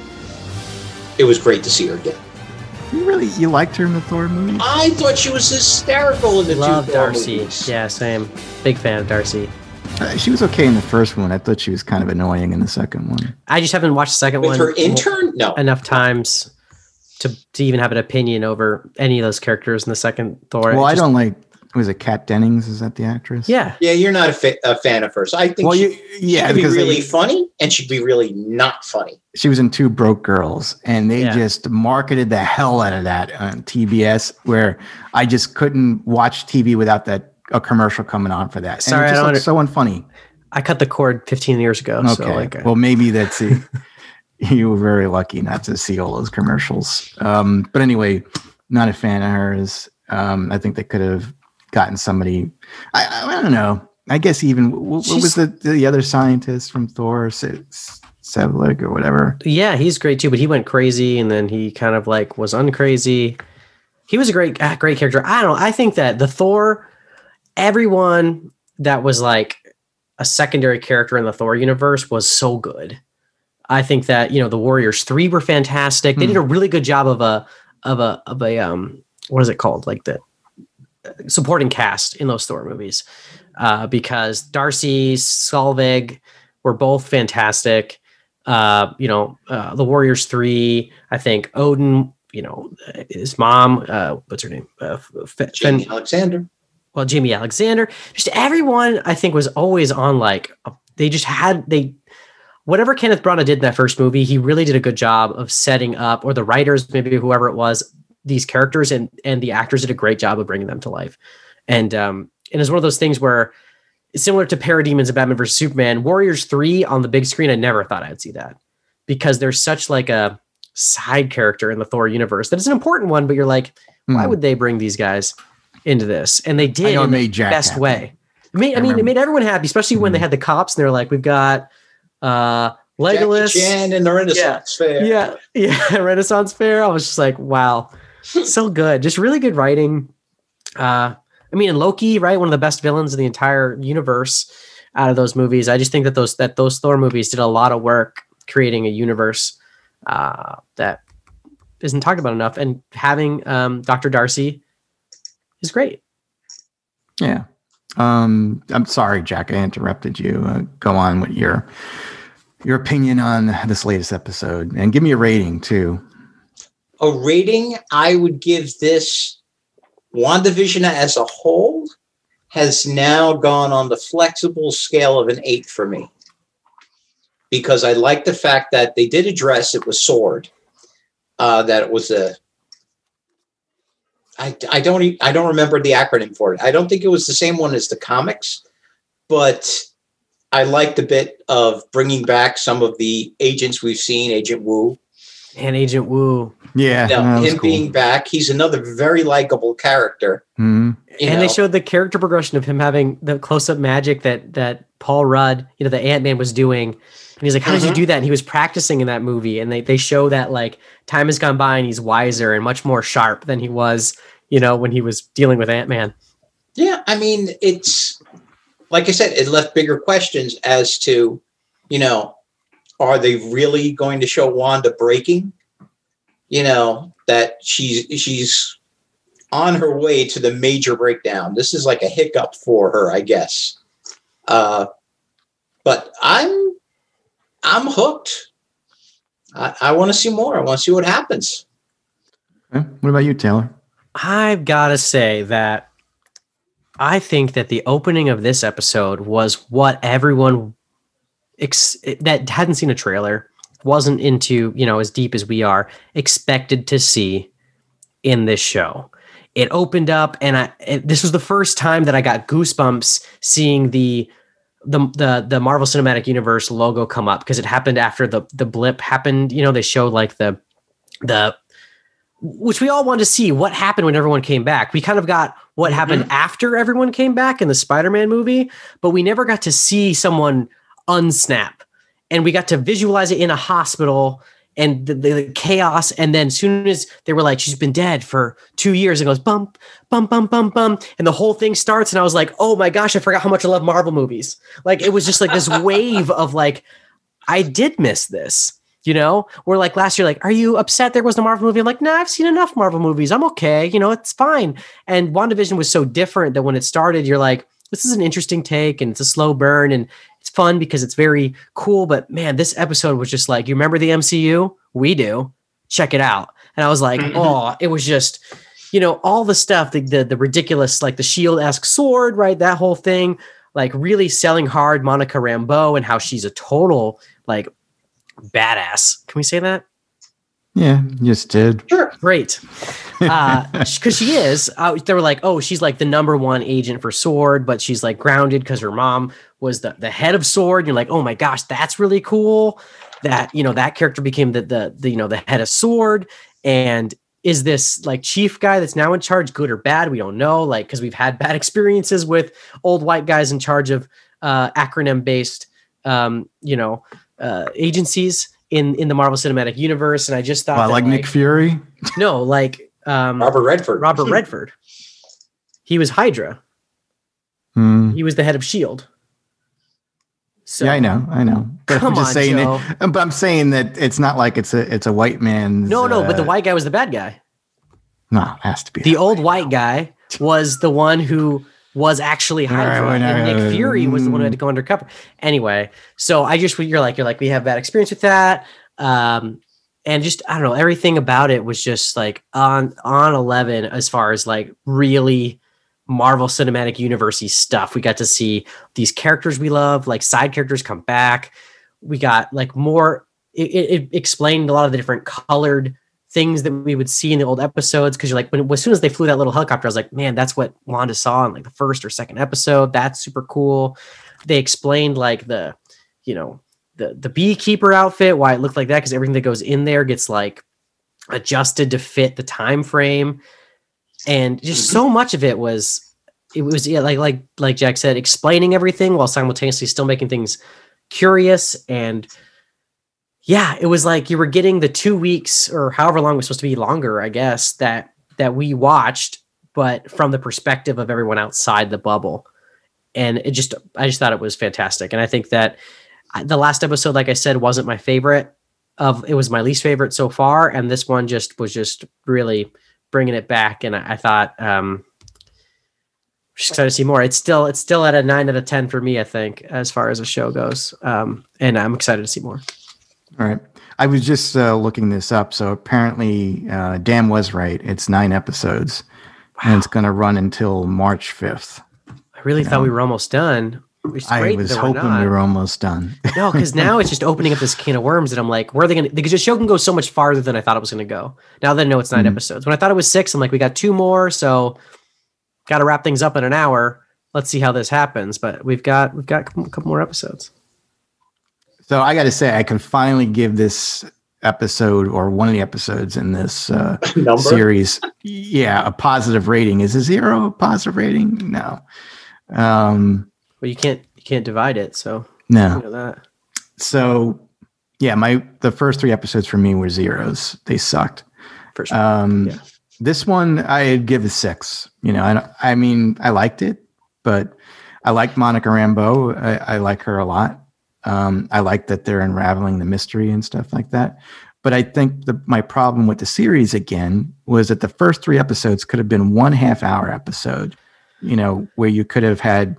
It was great to see her again. You liked her in the Thor movie? I thought she was hysterical in the Love two Thor Darcy. movies. Yeah, same. Big fan of Darcy. She was okay in the first one. I thought she was kind of annoying in the second one. I just haven't watched the second With one her intern? No. enough times to even have an opinion over any of those characters in the second Thor. Well, I don't like. Was it Kat Dennings? Is that the actress? Yeah. Yeah, you're not a fan of hers. I think Well, she could be because really funny and she'd be really not funny. she was in Two Broke Girls, and they Yeah. just marketed the hell out of that on TBS, where I just couldn't watch TV without a commercial coming on for that. Sorry, and it I just don't looked so unfunny. I cut the cord 15 years ago. Okay, So like, well, maybe that's it. You were very lucky not to see all those commercials. But anyway, not a fan of hers. I think they could have gotten somebody. I don't know. I guess even what was the other scientist from Thor, Sevlik or whatever? yeah, he's great too, but he went crazy and then he kind of like was uncrazy. He was a great character. I don't know. I think that the Thor, everyone that was like a secondary character in the Thor universe was so good. I think that, you know, the Warriors 3 were fantastic. They did a really good job of a what is it called? Like the supporting cast in those Thor movies, because Darcy, Solveig were both fantastic. The Warriors 3, I think Odin, you know, his mom, what's her name? Jamie Alexander. Well, Jamie Alexander, just everyone I think was always on like, whatever Kenneth Branagh did in that first movie, he really did a good job of setting up, or the writers, maybe whoever it was, these characters, and the actors did a great job of bringing them to life. And it's one of those things where, similar to Parademons and Batman vs Superman, Warriors 3 on the big screen, I never thought I'd see that, because there's such like a side character in the Thor universe that is an important one, but you're like, why would they bring these guys into this? And they did in the best way. It made everyone happy, especially when they had the cops and they're like, we've got Legolas, Jackie Chan and the Renaissance Fair. Yeah, Renaissance Fair. I was just like, wow, so good. Just really good writing. And Loki, right? One of the best villains in the entire universe out of those movies. I just think that those Thor movies did a lot of work creating a universe that isn't talked about enough. And having Dr. Darcy is great. Yeah. I'm sorry, Jack, I interrupted you. Go on with your opinion on this latest episode, and give me a rating too. A rating, I would give this WandaVision as a whole has now gone on the flexible scale of an 8 for me, because I like the fact that they did address it with Sword, that it was I don't remember the acronym for it. I don't think it was the same one as the comics, but I liked the bit of bringing back some of the agents we've seen, Agent Wu. And Agent Wu. Yeah. Him being back. He's another very likable character. Mm-hmm. They showed the character progression of him having the close-up magic that Paul Rudd, the Ant-Man, was doing. And he's like, how did you do that? And he was practicing in that movie. And they show that like time has gone by and he's wiser and much more sharp than he was, when he was dealing with Ant-Man. Yeah. It's like I said, it left bigger questions as to, are they really going to show Wanda breaking? That she's on her way to the major breakdown. This is like a hiccup for her, I guess. but I'm hooked. I want to see more. I want to see what happens. Okay. What about you, Taylor? I've got to say that I think that the opening of this episode was what everyone that hadn't seen a trailer, wasn't into, as deep as we are, expected to see in this show. It opened up, and this was the first time that I got goosebumps seeing the Marvel Cinematic Universe logo come up, because it happened after the blip happened. They showed like the which we all wanted to see what happened when everyone came back. We kind of got what happened after everyone came back in the Spider-Man movie, but we never got to see someone unsnap, and we got to visualize it in a hospital and the chaos. And then as soon as they were like, she's been dead for 2 years, it goes bump, bump, bump, bump, bump. And the whole thing starts. And I was like, oh my gosh, I forgot how much I love Marvel movies. Like, it was just like this wave of like, I did miss this, where like last year, like, are you upset there was no Marvel movie? I'm like, nah, I've seen enough Marvel movies. I'm okay. It's fine. And WandaVision was so different that when it started, you're like, this is an interesting take, and it's a slow burn, and it's fun because it's very cool. But man, this episode was just like, you remember the MCU? We do. Check it out. And I was like, oh, it was just, all the stuff, the ridiculous, like the Shield-esque sword, right? That whole thing, like really selling hard Monica Rambeau and how she's a total like badass. Can we say that? Yeah, you just did. Sure. Great. Because she is. They were like, oh, she's like the number one agent for Sword, but she's like grounded because her mom was the head of Sword. You're like, oh my gosh, that's really cool. That that character became the head of Sword, and is this like chief guy that's now in charge good or bad? We don't know. Like, because we've had bad experiences with old white guys in charge of acronym based agencies in the Marvel Cinematic Universe. And I just thought like Nick Fury? No, like Robert Redford. Robert Redford. He was Hydra. He was the head of S.H.I.E.L.D. So, yeah, I know. But come on, Joe. But I'm saying that it's not like it's a white man. No, but the white guy was the bad guy. No, it has to be. The old white guy was the one who was actually Hydra, and Nick Fury was the one who had to go undercover. Anyway, so you're like, we have bad experience with that. And just, I don't know, everything about it was just like on 11 as far as like really Marvel Cinematic Universe-y stuff. We got to see these characters we love, like side characters come back. We got like more, it explained a lot of the different colored things that we would see in the old episodes. Cause you're like, as soon as they flew that little helicopter, I was like, man, that's what Wanda saw in like the first or second episode. That's super cool. They explained like the beekeeper outfit, why it looked like that. Cause everything that goes in there gets like adjusted to fit the time frame. And just so much of it was like Jack said, explaining everything while simultaneously still making things curious. And yeah, it was like you were getting the 2 weeks or however long it was supposed to be, longer, I guess, that we watched, but from the perspective of everyone outside the bubble. And I just thought it was fantastic. And I think that the last episode, like I said, wasn't my favorite. It was my least favorite so far. And this one was just really bringing it back. And I thought, just excited to see more. It's still at a 9 out of 10 for me, I think, as far as the show goes. And I'm excited to see more. All right. I was just looking this up. So apparently Dan was right. It's 9 episodes. Wow. And it's going to run until March 5th. I really thought we were almost done. I was hoping we were almost done. No, because now it's just opening up this can of worms, and I'm like, where are they going to? Because the show can go so much farther than I thought it was going to go. Now that I know it's 9 episodes. When I thought it was 6, I'm like, we got 2 more, so got to wrap things up in an hour. Let's see how this happens. But we've got a couple more episodes. So I got to say, I can finally give this episode, or one of the episodes in this series, a positive rating. Is a 0 a positive rating? No. Well, you can't divide it, so no. You know that. So yeah, the first 3 episodes for me were 0s. They sucked. For sure. This one I'd give a 6. I mean, I liked it, but I like Monica Rambeau. I like her a lot. I like that they're unraveling the mystery and stuff like that. But I think my problem with the series again was that the first 3 episodes could have been 1 half-hour episode, where you could have had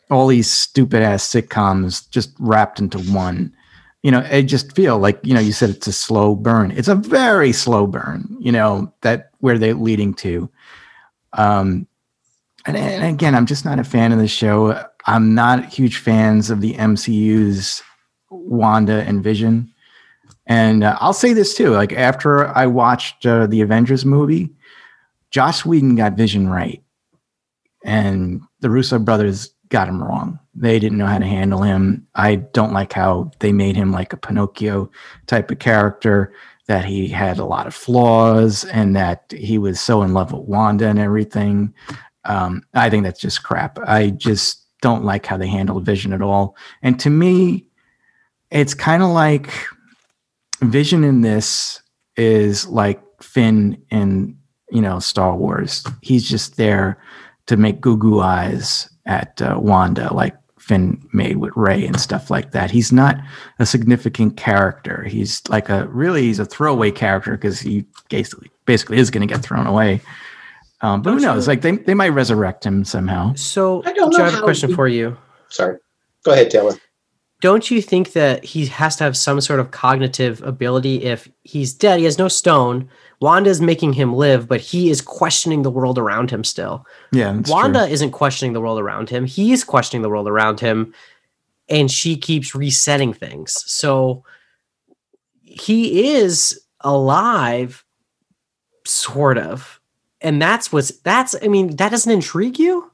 all these stupid ass sitcoms just wrapped into one. I just feel like, you said it's a slow burn. It's a very slow burn, that where they're leading to. And again, I'm just not a fan of the show. I'm not huge fans of the MCU's Wanda and Vision. And I'll say this too, like after I watched the Avengers movie, Joss Whedon got Vision right. And the Russo brothers got him wrong. They didn't know how to handle him. I don't like how they made him like a Pinocchio type of character, that he had a lot of flaws and that he was so in love with Wanda and everything. I think that's just crap. I just don't like how they handle Vision at all. And to me, it's kind of like Vision in this is like Finn in, Star Wars. He's just there to make goo eyes at Wanda, like Finn made with Rey and stuff like that. He's not a significant character. He's like he's a throwaway character because he basically is going to get thrown away. But who knows? Like they might resurrect him somehow. So I have a question for you. Sorry. Go ahead, Taylor. Don't you think that he has to have some sort of cognitive ability if he's dead? He has no stone. Wanda's making him live, but he is questioning the world around him still. Yeah, Wanda true. Isn't questioning the world around him. He's questioning the world around him, and she keeps resetting things. So he is alive, sort of. And that doesn't intrigue you?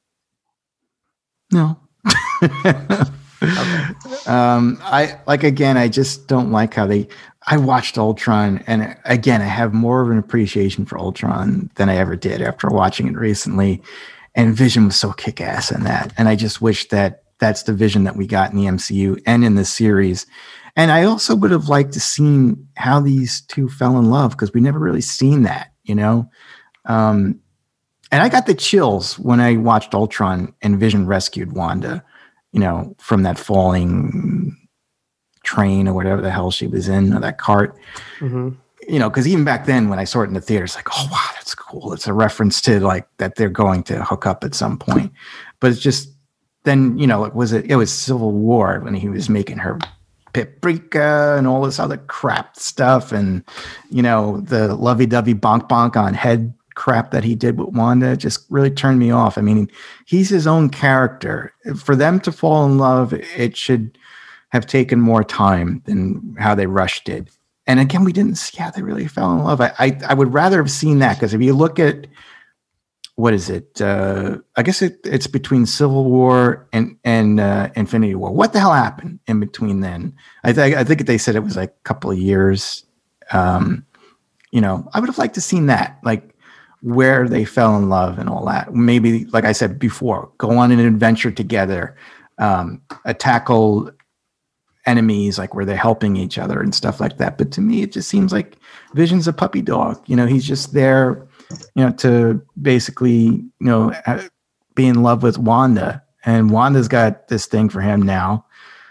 No. Okay. I just don't like how I watched Ultron, and again, I have more of an appreciation for Ultron than I ever did after watching it recently. And Vision was so kick-ass in that. And I just wish that that's the Vision that we got in the MCU and in the series. And I also would have liked to seen how these two fell in love, because we never really seen that, and I got the chills when I watched Ultron and Vision rescued Wanda, from that falling train or whatever the hell she was in, or that cart. Mm-hmm. Because even back then when I saw it in the theater, it's like, oh, wow, that's cool. It's a reference to like that they're going to hook up at some point. But it's just then, it was Civil War when he was making her paprika and all this other crap stuff. And, the lovey-dovey bonk on head crap that he did with Wanda just really turned me off. I mean, he's his own character. For them to fall in love, it should have taken more time than how they rushed it. And again, we didn't see how they really fell in love. I would rather have seen that, because if you look at, what is it? I guess it's between Civil War and Infinity War. What the hell happened in between then? I think they said it was like a couple of years. I would have liked to seen that, like where they fell in love and all that. Maybe, like I said before, go on an adventure together, tackle enemies, like where they're helping each other and stuff like that. But to me, it just seems like Vision's a puppy dog. He's just there, to basically, be in love with Wanda, and Wanda's got this thing for him now.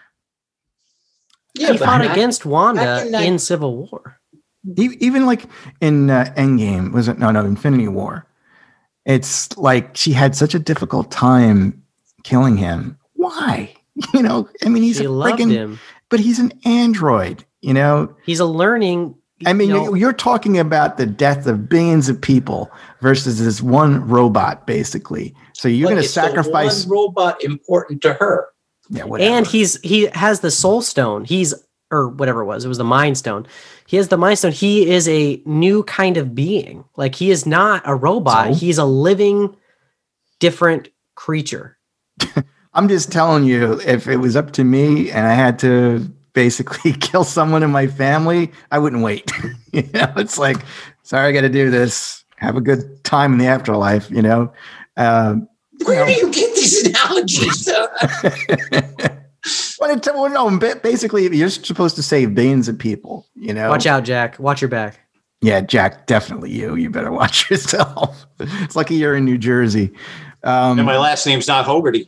Yeah, he fought against Wanda in Civil War. Even like in Endgame, was it? No, Infinity War. It's like she had such a difficult time killing him. Why? He's she loved him, but he's an android. He's a learning. You're talking about the death of billions of people versus this one robot, basically. So you're going to sacrifice one robot important to her. Yeah, whatever. And he has the Soul Stone. Or whatever it was the Mind Stone. He has the Mind Stone. He is a new kind of being. Like, he is not a robot. So? He's a living, different creature. I'm just telling you, if it was up to me and I had to basically kill someone in my family, I wouldn't wait. It's like, sorry, I got to do this. Have a good time in the afterlife, Where do you get these analogies? Basically, you're supposed to save billions of people, Watch out, Jack. Watch your back. Yeah, Jack, definitely you. You better watch yourself. It's lucky you're in New Jersey. And my last name's not Hogarty.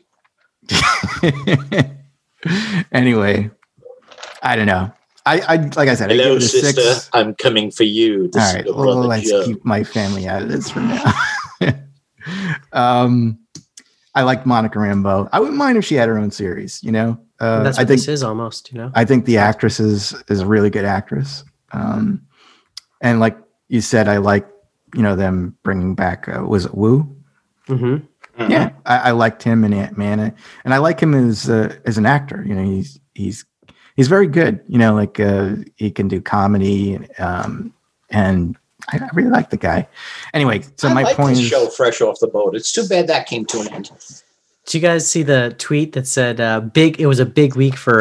Anyway, I don't know. I like I said, hello, I sister. 6. I'm coming for you. All right, let's keep my family out of this for now. I like Monica Rambeau. I wouldn't mind if she had her own series. You know, That's what I think this is almost. You know, I think the actress is a really good actress. And like you said, I like them bringing back was it Wu? Mm-hmm. Yeah, I liked him in Ant-Man, and I like him as an actor. You know, he's very good. You know, like he can do comedy, and I really like the guy. Anyway, so my point is, show Fresh Off the Boat. It's too bad that came to an end. Did you guys see the tweet that said big? It was a big week for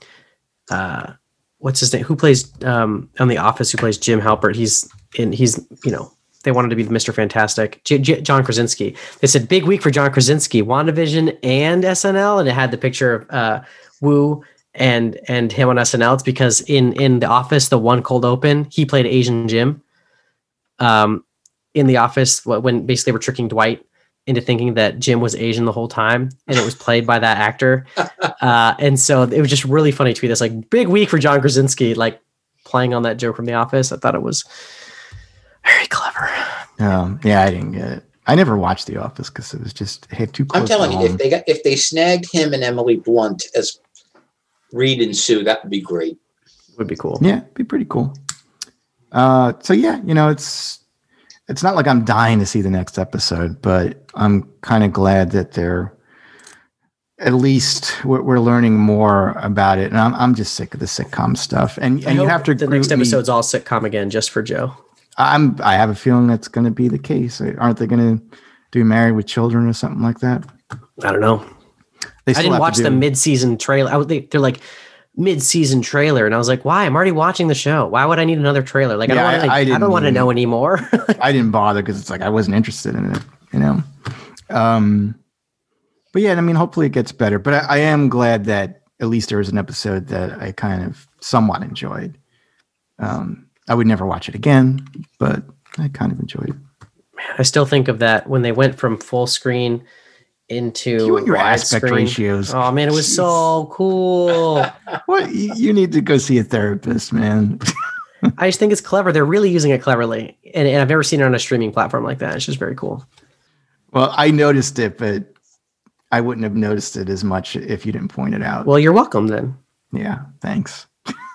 what's his name? Who plays on The Office? Who plays Jim Halpert? He's they wanted to be Mr. Fantastic. John Krasinski. They said big week for John Krasinski, WandaVision and SNL, and it had the picture of Wu and him on SNL. It's because in The Office, the one cold open, he played Asian Jim. In The Office, when basically we're tricking Dwight into thinking that Jim was Asian the whole time, and it was played by that actor. And so it was just really funny to tweet this, like, big week for John Krasinski, like playing on that joke from The Office. I thought it was very clever. Yeah, I didn't get it. I never watched The Office because it was just hit too close. I'm telling you, if they snagged him and Emily Blunt as Reed and Sue, that would be great. Would be cool. Yeah, it'd be pretty cool. So yeah, it's not like I'm dying to see the next episode, but I'm kind of glad that at least we're learning more about it. And I'm just sick of the sitcom stuff. And you have to. The next episode's all sitcom again, just for Joe. I have a feeling that's going to be the case. Aren't they going to do Married with Children or something like that? I don't know. I didn't watch the mid-season trailer. They're like mid-season trailer, and I was like, why? I'm already watching the show. Why would I need another trailer? Like, I don't want to know anymore. I didn't bother because it's like I wasn't interested in it, But yeah, I mean, hopefully it gets better. But I am glad that at least there was an episode that I kind of somewhat enjoyed. I would never watch it again, but I kind of enjoyed it. Man, I still think of that when they went from full screen into your aspect ratios. Oh man, it was so cool. What you need to go see a therapist, man. I just think it's clever. They're really using it cleverly, and I've never seen it on a streaming platform like that. It's just very cool. Well, I noticed it, but I wouldn't have noticed it as much if you didn't point it out. Well, you're welcome then. Yeah, thanks.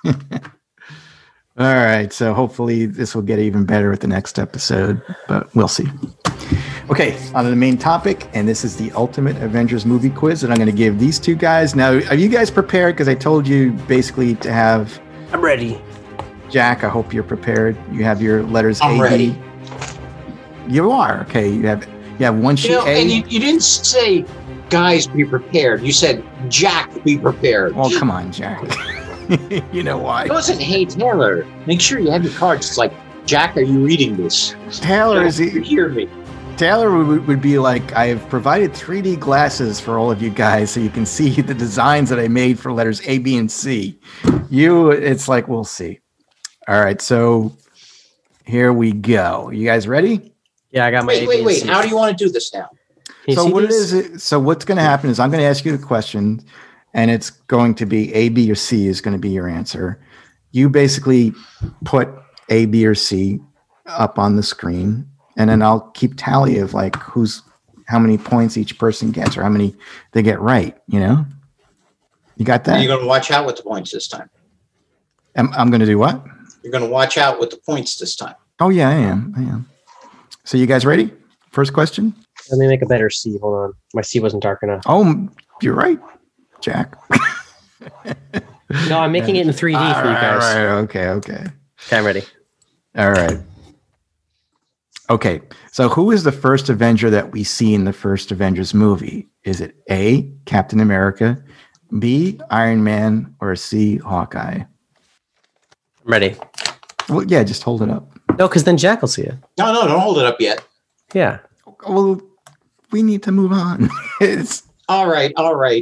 All right, so hopefully this will get even better with the next episode, but we'll see. Okay, on to the main topic, and this is the Ultimate Avengers movie quiz that I'm going to give these two guys. Now, are you guys prepared? Because I told you basically to have... I'm ready. Jack, I hope you're prepared. You have your letters I'm A, ready. B. You are? Okay, you have one sheet A. And you didn't say, guys, be prepared. You said, Jack, be prepared. Oh, come on, Jack. You know why? It wasn't, hey, Taylor, make sure you have your cards. It's like, Jack, are you reading this? Taylor, you hear me? Taylor would be like, I have provided 3D glasses for all of you guys so you can see the designs that I made for letters A, B, and C. It's like, we'll see. All right, so here we go. You guys ready? Yeah, I got my Wait. How do you want to do this now? So what's going to happen is I'm going to ask you the question, and it's going to be A, B, or C is going to be your answer. You basically put A, B, or C up on the screen, and then I'll keep tally of like how many points each person gets or how many they get right. You got that? Are you going to watch out with the points this time? I'm going to do what? You're going to watch out with the points this time. Oh yeah, I am. So you guys ready? First question. Let me make a better C. Hold on. My C wasn't dark enough. Oh, you're right, Jack. No, I'm making it in 3D for you guys. All right. Okay. Okay, I'm ready. All right. Okay. So who is the first Avenger that we see in the first Avengers movie? Is it A, Captain America, B, Iron Man, or C, Hawkeye? I'm ready. Well, yeah, just hold it up. No, because then Jack will see it. No, don't hold it up yet. Yeah. Well, we need to move on. All right.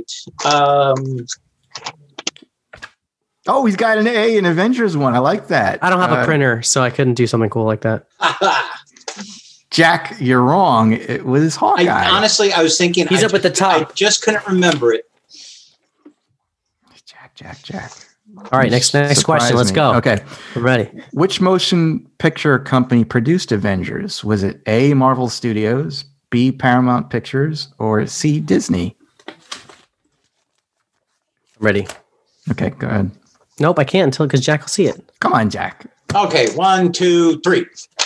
Oh, he's got an A in Avengers one. I like that. I don't have a printer, so I couldn't do something cool like that. Jack, you're wrong. It was Hawkeye. Honestly, I was thinking he's up at the top. I just couldn't remember it. Jack. All right, next question. Let's go. Okay. I'm ready. Which motion picture company produced Avengers? Was it A, Marvel Studios, B, Paramount Pictures, or C, Disney? Ready? Okay, go ahead. Nope, I can't until because Jack will see it. Come on, Jack. Okay, 1, 2, 3.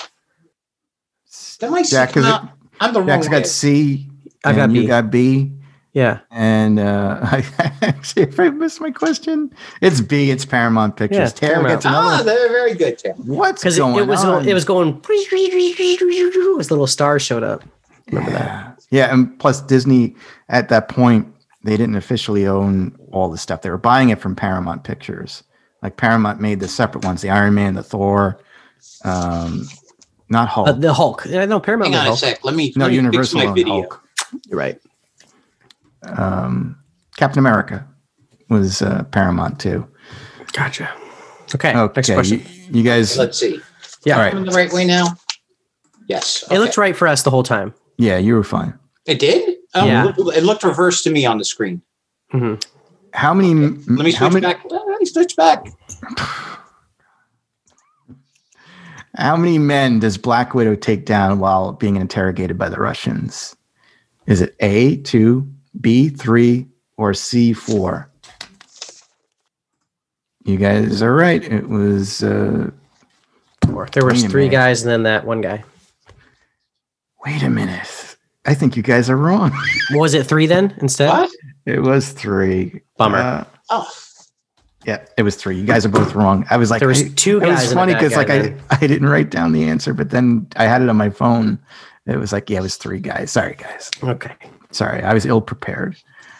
That might Jack, is it? I'm the wrong Jack's got way. C. I've got and you B. got B. Yeah. And actually, if I missed my question, it's B. It's Paramount Pictures. Yeah, Taylor Paramount. gets another. They're very good, Tim. What's Because going on? it was going. As little stars showed up. Remember that? Yeah, and plus Disney at that point they didn't officially own all the stuff. They were buying it from Paramount Pictures. Like Paramount made the separate ones: the Iron Man, the Thor, not Hulk. The Hulk. Yeah, no, Paramount. Hang on a Hulk. sec. Let me fix Universal my owned video. Hulk. You're right. Captain America was Paramount too. Gotcha. Okay. Okay, Next question. you guys. Let's see. Yeah. All right. Am I the right way now? Yes. It looked right for us the whole time. Yeah, you were fine. It did? Oh, Yeah. it looked reversed to me on the screen. Mm-hmm. How many? Let me how switch many, back. Let me switch back. How many men does Black Widow take down while being interrogated by the Russians? Is it A, 2, B, 3, or C, 4? You guys are right. It was There was Wait a 3 minute. guys and then that one guy. wait a minute. I think you guys are wrong. Was it 3 then instead? What? It was 3. Bummer. Oh, Yeah, it was 3. You guys are both wrong. I was like, There was 2 It guys. was and a funny bad because guy like then. I didn't write down the answer, but then I had it on my phone. It was like, yeah, it was 3 guys. Sorry, guys. Okay. Sorry, I was ill prepared.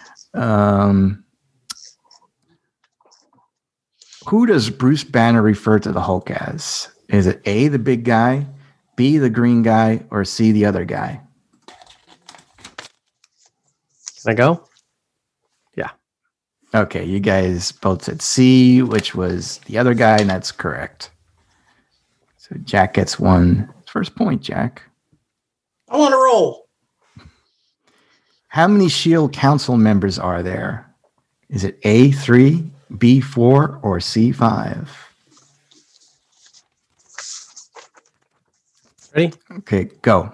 Who does Bruce Banner refer to the Hulk as? Is it A, the big guy, B, the green guy, or C, the other guy? Can I go? Yeah. Okay, you guys both said C, which was the other guy, and that's correct. So Jack gets 1 first point, Jack. I want to roll. How many SHIELD council members are there? Is it A3, B4, or C5? Ready? Okay, go.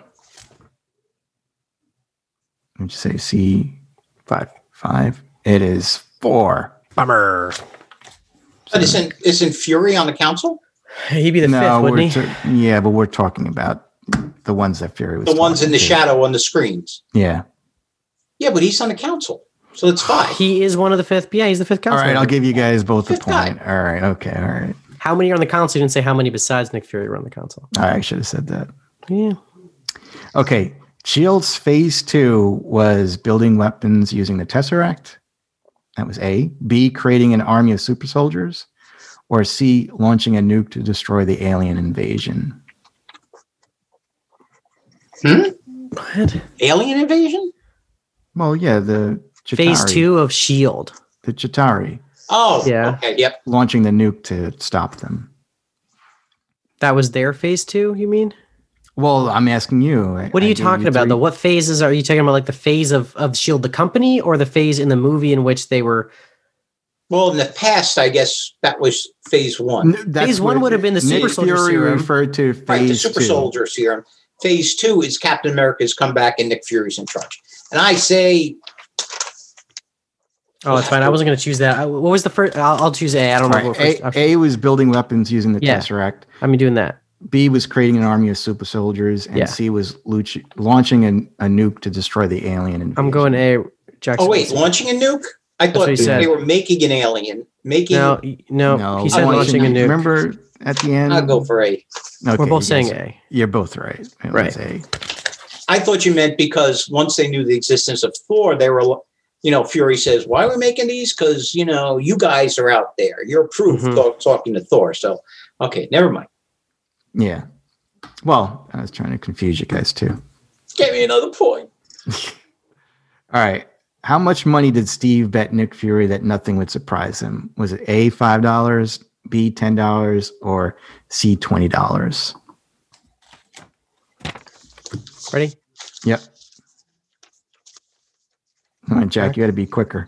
Would you say C5? It is 4. Bummer. But isn't Fury on the council? He'd be the 5th, wouldn't he? Yeah, but we're talking about the ones that Fury was The ones in the talking to. shadow on the screens. Yeah. Yeah, but he's on the council. So it's 5. He is one of the 5th. Yeah, he's the 5th All council. right, I'll give you guys both a Fifth guy. point. All right, okay, all right. How many are on the council? You didn't say how many besides Nick Fury were on the council. I should have said that. Yeah. Okay, SHIELD's phase 2 was building weapons using the Tesseract. That was A. B, creating an army of super soldiers. Or C, launching a nuke to destroy the alien invasion. What? Alien invasion? Well, yeah, the Chitauri. Phase 2 of S.H.I.E.L.D. The Chitauri. Oh, Yeah. Okay, yep. Launching the nuke to stop them. That was their phase 2, you mean? Well, I'm asking you. What are you talking about, though? What phases are you talking about? Like the phase of S.H.I.E.L.D., the company, or the phase in the movie in which they were... Well, in the past, I guess that was phase 1. Phase 1 would have been the Super Nick Soldier Fury serum. referred to phase Right, the super 2. soldier serum. Phase 2 is Captain America's comeback and Nick Fury's in charge. And I say, Oh, it's fine. I wasn't going to choose that. What was the first? I'll choose A. I don't know. All What right, first. A was building weapons using the Yeah. Tesseract. I'm doing that. B was creating an army of super soldiers, and Yeah. C was launching a nuke to destroy the alien invasion. I'm going A. Jackson. oh, wait, launching a nuke? I what thought he said. they were making an alien. No. He said launching a nuke. Remember at the end? I'll go for A. Okay, We're both you saying guys- A. You're both right. It Right. was A. I thought you meant because once they knew the existence of Thor, they were, Fury says, why are we making these? Because, you guys are out there. You're proof Mhm. talking to Thor. So, okay, never mind. Yeah. Well, I was trying to confuse you guys too. Give me another point. All right. How much money did Steve bet Nick Fury that nothing would surprise him? Was it A, $5, B, $10, or C, $20? Ready? Yep. All right, Jack, Okay. you got to be quicker.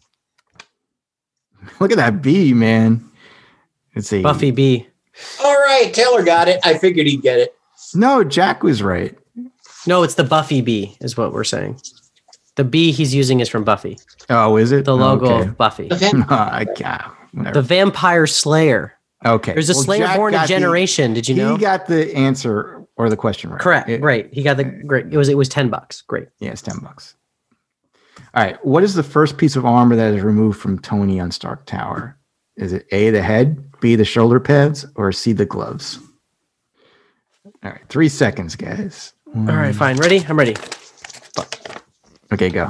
Look at that B, man. Let's see. Buffy B. All right, Taylor got it. I figured he'd get it. No, Jack was right. No, it's the Buffy bee, is what we're saying. The bee he's using is from Buffy. Oh, is it? The logo Okay. of Buffy. I can't. Whatever. The Vampire Slayer. Okay. There's a Slayer Jack born in got Generation. Did you know? He got the answer or the question right. Correct. Right. He got the great. It was $10. Great. Yeah, it's $10. All right. What is the first piece of armor that is removed from Tony on Stark Tower? Is it A, the head, B, the shoulder pads, or C, the gloves? All right. 3 seconds, guys. All right, fine. Ready? I'm ready. Okay, go.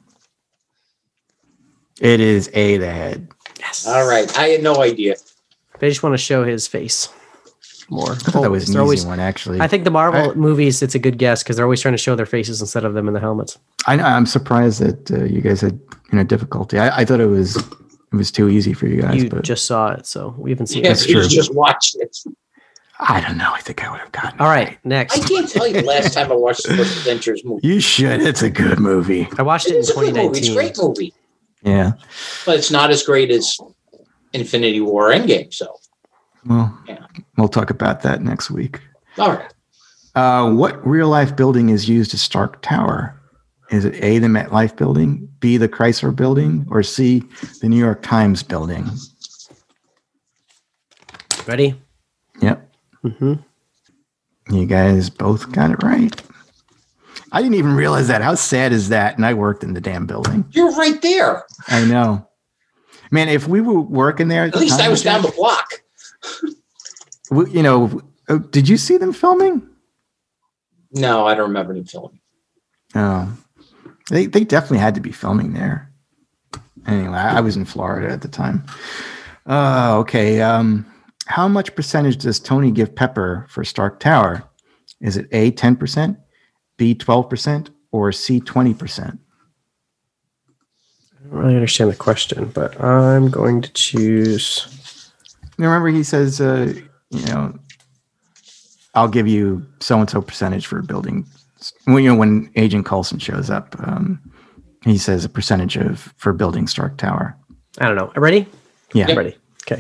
It is A, the head. Yes. All right. I had no idea. They just want to show his face more. I thought that was an easy one, actually. I think the Marvel movies, it's a good guess because they're always trying to show their faces instead of them in the helmets. I'm surprised that you guys had difficulty. I thought it was too easy for you guys. You but just saw it, so we haven't seen Yes, it. you just watched it. I don't know. I think I would have gotten it. All right, next. I can't tell you the last time I watched the first Avengers movie. You should. It's a good movie. I watched it in It's a good movie. 2019. It's a great movie, Yeah. but it's not as great as Infinity War Endgame. So, Well, Yeah. we'll talk about that next week. all right. What real life building is used as Stark Tower? Is it A, the MetLife building, B, the Chrysler building, or C, the New York Times building? Ready? Yep. Mm-hmm. You guys both got it right. I didn't even realize that. How sad is that? And I worked in the damn building. You're right there. I know. Man, if we were working there, At least I was down the block. Did you see them filming? No, I don't remember them filming. Oh, they definitely had to be filming there. Anyway, I was in Florida at the time. Okay. How much percentage does Tony give Pepper for Stark Tower? Is it A, 10%, B, 12%, or C, 20%? I don't really understand the question, but I'm going to choose. Remember, he says, I'll give you so-and-so percentage for building. When Agent Coulson shows up, he says a percentage for building Stark Tower. I don't know. Ready? Yeah. I'm ready. Okay.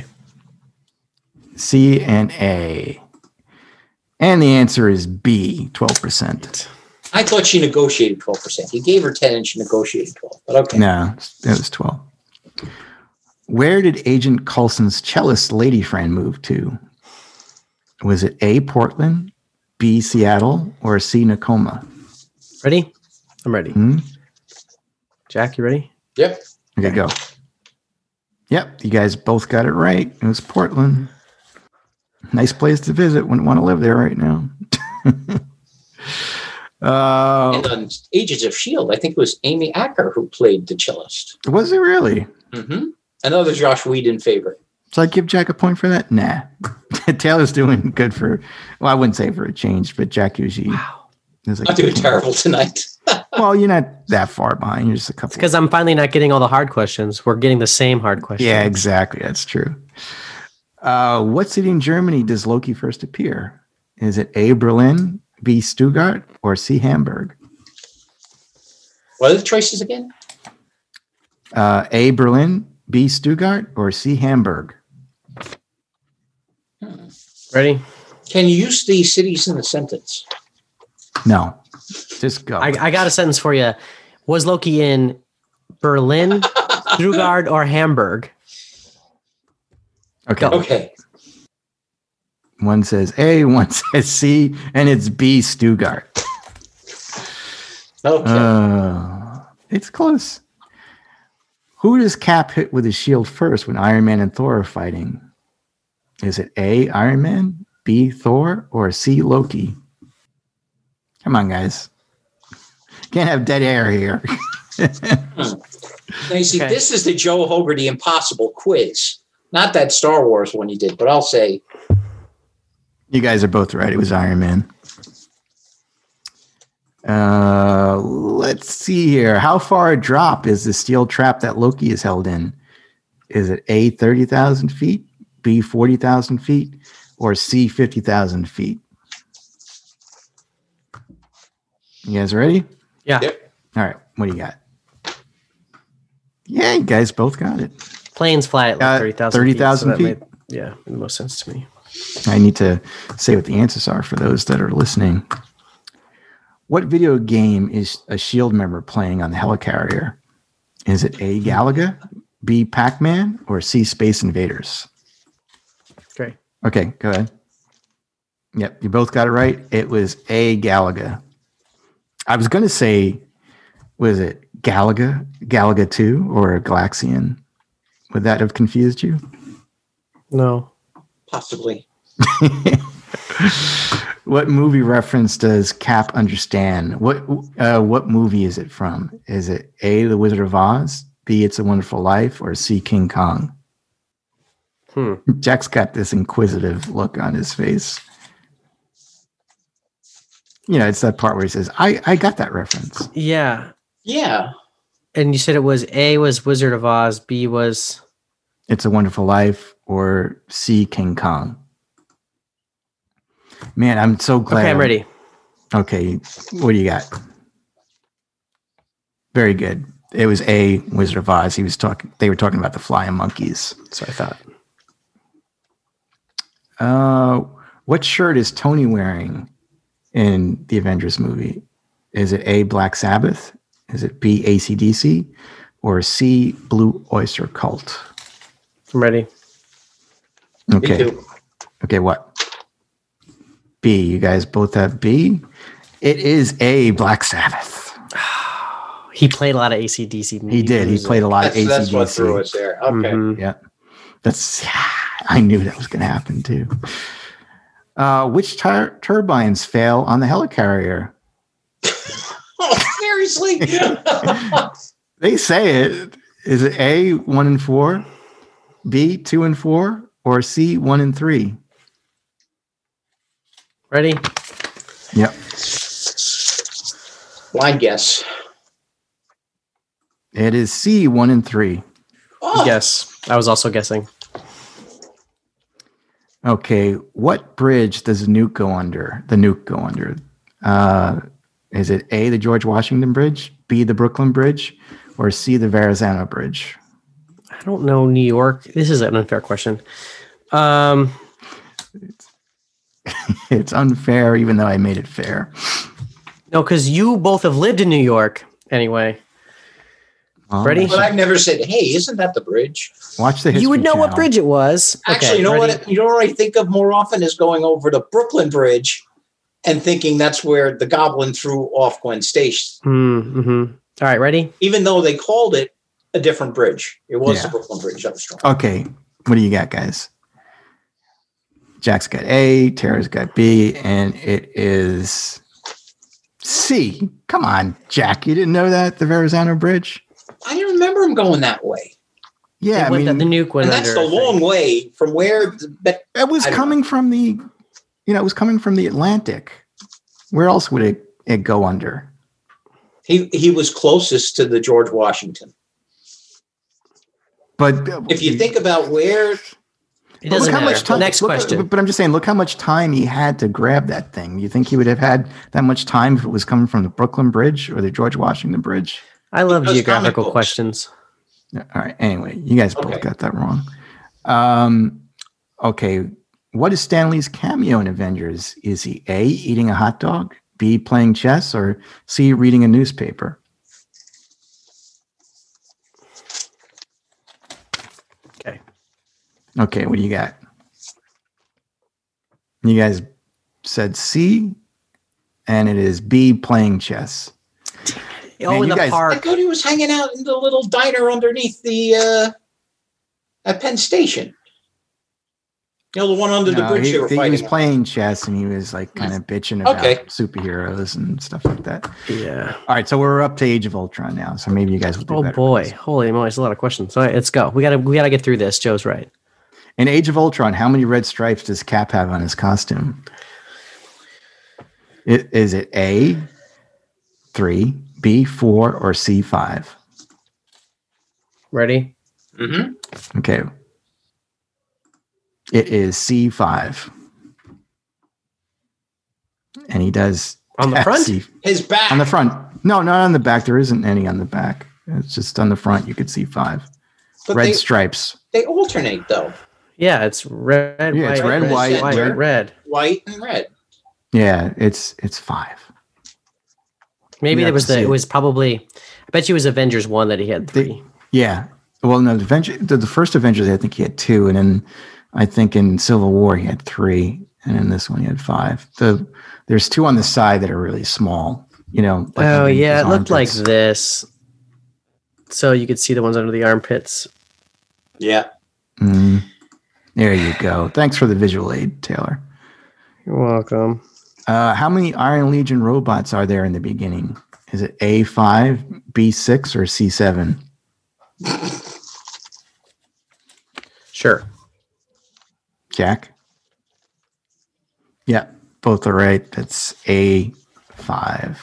C and A. And the answer is B, 12%. I thought she negotiated 12%. He gave her 10 and she negotiated 12. But okay. No, it was 12. Where did Agent Coulson's cellist lady friend move to? Was it A, Portland, B, Seattle, or C, Tacoma? Ready? I'm ready. Jack, you ready? Yep. Okay, go. Yep, you guys both got it right. It was Portland. Nice place to visit. Wouldn't want to live there right now. And on Agents of S.H.I.E.L.D., I think it was Amy Acker who played the cellist. Was it really? Mm-hmm. Another Josh Whedon favorite. So I give Jack a point for that? Nah. Taylor's doing good I wouldn't say for a change, but Jack usually is like, I'm doing terrible tonight. Well, you're not that far behind. You're just a couple. Because I'm finally not getting all the hard questions. We're getting the same hard questions. Yeah, exactly. That's true. What city in Germany does Loki first appear? Is it A, Berlin, B, Stuttgart, or C, Hamburg? What are the choices again? A, Berlin, B, Stuttgart, or C, Hamburg? Ready? Can you use these cities in a sentence? No. Just go. I got a sentence for you. Was Loki in Berlin, Stuttgart, or Hamburg? Okay. Okay. One says A, one says C, and it's B, Stuttgart. Okay. It's close. Who does Cap hit with his shield first when Iron Man and Thor are fighting? Is it A, Iron Man, B, Thor, or C, Loki? Come on, guys. Can't have dead air here. Now, you see, Okay. this is the Joe Hogarty Impossible quiz. Not that Star Wars one you did, but I'll say You guys are both right. It was Iron Man. Let's see here. How far a drop is the steel trap that Loki is held in? Is it A, 30,000 feet, B, 40,000 feet, or C, 50,000 feet? You guys ready? Yeah. Yep. All right. What do you got? Yeah, you guys both got it. Planes fly at like 30,000 30,000 feet. feet. Yeah, made the most sense to me. I need to say what the answers are for those that are listening. What video game is a Shield member playing on the helicarrier? Is it A, Galaga, B, Pac-Man, or C, Space Invaders? Okay. Okay, go ahead. Yep, you both got it right. It was A, Galaga. I was going to say, was it Galaga 2, or Galaxian? Would that have confused you? No. Possibly. What movie reference does Cap understand? What movie is it from? Is it A, The Wizard of Oz, B, It's a Wonderful Life, or C, King Kong? Jack's got this inquisitive look on his face. You know, it's that part where he says, I got that reference. Yeah. Yeah. And you said it was A was Wizard of Oz, B was It's a Wonderful Life, or C, King Kong. Man, I'm so glad. Okay, I'm ready. Okay, what do you got? Very good. It was A, Wizard of Oz. They were talking about the flying monkeys. So I thought. What shirt is Tony wearing in the Avengers movie? Is it A, Black Sabbath? Is it B, AC/DC? Or C, Blue Oyster Cult? I'm ready. Okay. Me too. Okay, what? B. You guys both have B. It is A, Black Sabbath. He played a lot of AC/DC music. He did. He played a lot of AC/DC. That's what threw us there. Okay. Mhm. Yeah. I knew that was going to happen too. Which turbines fail on the helicarrier? Oh, seriously? They say it. Is it A, 1 and 4, B, 2 and 4, or C, 1 and 3? Ready? Yep. Blind guess. It is C, 1 and 3. Oh, Yes. I was also guessing. Okay. What bridge does the nuke go under? Is it A, the George Washington Bridge, B, the Brooklyn Bridge, or C, the Verrazano Bridge? I don't know New York. This is an unfair question. It's unfair, even though I made it fair. No, because you both have lived in New York anyway. Ready? but I've never said, hey, isn't that the bridge? Watch the History You would know what Channel. bridge it was. Actually, Okay, you know ready? what? You know what I think of more often is going over the Brooklyn Bridge and thinking that's where the Goblin threw off Gwen Stacy. Mm-hmm. All right, ready? Even though they called it a different bridge, it was Yeah. the Brooklyn Bridge. That was wrong. Okay. What do you got, guys? Jack's got A, Tara's got B, and it is C. Come on, Jack. You didn't know that? The Verrazano Bridge? I didn't remember him going that way. Yeah, It went- the nuke went And that's under. the long way from where it was I don't coming from the, it was coming from the Atlantic. Where else would it go under? he was closest to the George Washington. But If you think about where It but doesn't look how matter. much time. Next question. But I'm just saying, look how much time he had to grab that thing. You think he would have had that much time if it was coming from the Brooklyn Bridge or the George Washington Bridge? I love Those comic geographical books. questions. Yeah, all right. Anyway, you guys both Okay. got that wrong. Okay. What is Stanley's cameo in Avengers? Is he A, eating a hot dog, B, playing chess, or C, reading a newspaper? Okay. Okay, what do you got? You guys said C, and it is B, playing chess. Oh, Man, in you the guys- I park. thought he was hanging out in the little diner underneath the at Penn Station. You know, the one under the No, bridge he, they were he fighting. was on. playing chess, and he was like kind of bitching about Okay. superheroes and stuff like that. Yeah. All right, so we're up to Age of Ultron now, so maybe you guys will do Oh better. boy. Holy moly, it's a lot of questions. All right, let's go. We gotta get through this. Joe's right. In Age of Ultron, how many red stripes does Cap have on his costume? Is it A, 3, B, 4, or C, 5? Ready? Mm-hmm. Okay. It is C5. And he does On the have front? His back. On the front. No, not on the back. There isn't any on the back. It's just on the front. You could see 5. but Red they, stripes. they alternate though, Yeah, it's red, Yeah, white, it's red, red, white, white, red. red. white and red. Yeah, it's 5. Maybe You there have was to see it was probably. I bet you it was Avengers 1 that he had 3. Yeah. Well, no, the first Avengers, I think he had 2, and then I think in Civil War he had 3, and in this one he had 5. There's 2 on the side that are really small. Like Oh underneath yeah, his it looked like armpits. this. So you could see the ones under the armpits. Yeah. Mm. There you go. Thanks for the visual aid, Taylor. You're welcome. How many Iron Legion robots are there in the beginning? Is it A5, B6, or C7? Sure. Jack? Yeah, both are right. That's A5.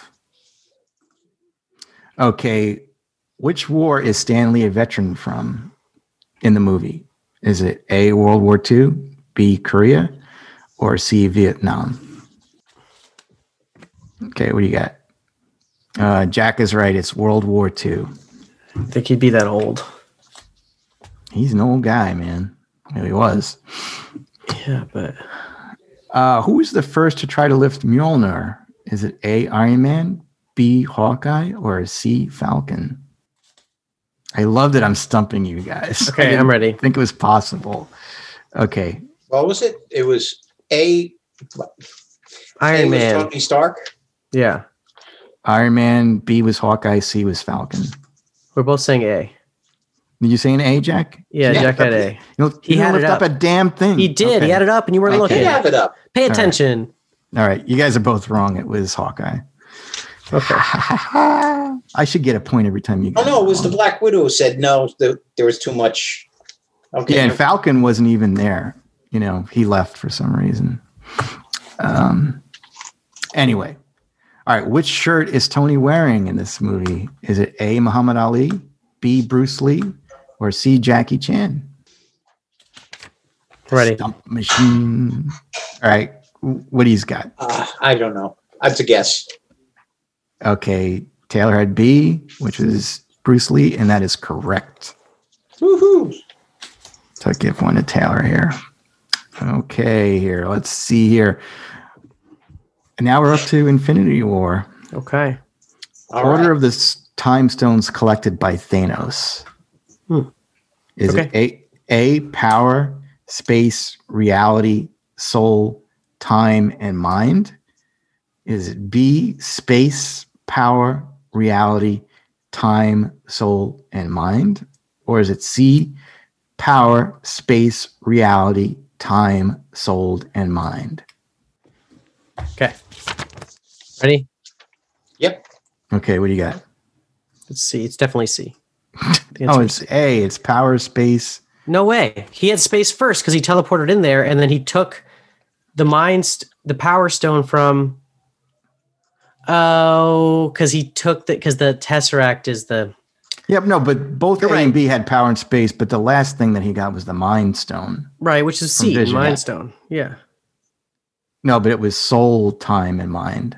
Okay, which war is Stan Lee a veteran from in the movie? Is it A, World War II, B, Korea, or C, Vietnam? Okay, what do you got? Jack is right. It's World War II. I think he'd be that old. He's an old guy, man. Well, he was. Yeah, but Who was the first to try to lift Mjolnir? Is it A, Iron Man, B, Hawkeye, or C, Falcon? I love that I'm stumping you guys. okay, I'm ready. I think it was possible. Okay. What was it? It was A. Iron A was Man. Tony Stark. Yeah, Iron Man, B was Hawkeye, C was Falcon. we're both saying A. Did you say an A, Jack? Yeah, Jack had A. He had lift it up a up. damn thing. He did. Okay. He had it up, and you weren't I looking. did have it up. Pay right. attention. All right. You guys are both wrong. It was Hawkeye. Okay. I should get a point every time you Oh get no, it was the wrong. Black Widow who said no. There was too much. Okay. Yeah, and Falcon wasn't even there. He left for some reason. Anyway. All right. Which shirt is Tony wearing in this movie? Is it A, Muhammad Ali, B, Bruce Lee, or C, Jackie Chan? Ready. Stump machine. All right. What he's got? I don't know. That's a guess. Okay. Taylor had B, which is Bruce Lee, and that is correct. Woohoo! So I give one to Taylor here. Okay, here. Let's see here. And now we're up to Infinity War. Okay. All Order right. of the time stones collected by Thanos. Is Okay. it A, power, space, reality, soul, time, and mind? Is it B, space, power, reality, time, soul, and mind? Or is it C, power, space, reality, time, soul, and mind? Okay. Ready? Yep. Okay, what do you got? Let's see. It's definitely C. The Oh, answer it's A. It's power, space. No way. He had space first because he teleported in there, and then he took the the power stone from. Oh, because he took because the Tesseract is the. Yep, no, but both You're A and right. B had power and space, but the last thing that he got was the Mind Stone. Right, which is C, Vision. Mind Stone. Yeah. No, but it was soul, time, and mind.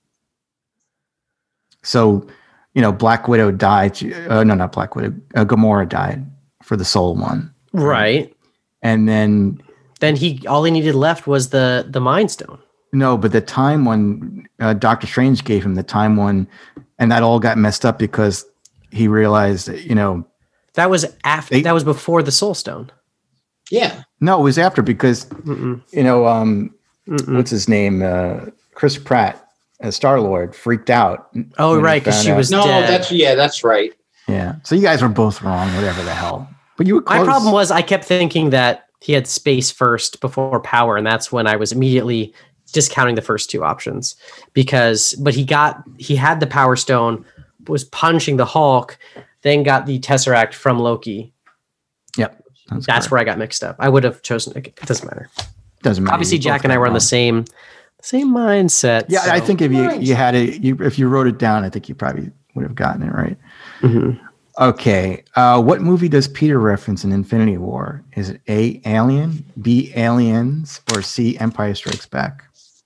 So, Black Widow died. No, not Black Widow. Gamora died for the soul one. Right. And then, Then all he needed left was the Mind Stone. no, but the time one, Doctor Strange gave him the time one, and that all got messed up because he realized that, That was after. That was before the Soul Stone. Yeah. no, it was after because, Mm-mm. what's his name? Chris Pratt as Star-Lord freaked out. Oh, when he right, because found she out. was No, dead. that's right. Yeah. So you guys were both wrong, whatever the hell. But you were close. My problem was I kept thinking that he had space first before power, and that's when I was immediately discounting the first two options but he had the Power Stone, was punching the Hulk, then got the Tesseract from Loki. Yep. That's correct. where I got mixed up. I would have chosen. It doesn't matter. Doesn't matter. Obviously, You Jack both and I got were on wrong. the same mindset. Yeah, so- I think if Nice. you had it, if you wrote it down, I think you probably would have gotten it right. Mhm. Okay. What movie does Peter reference in Infinity War? Is it A, Alien, B, Aliens, or C, Empire Strikes Back?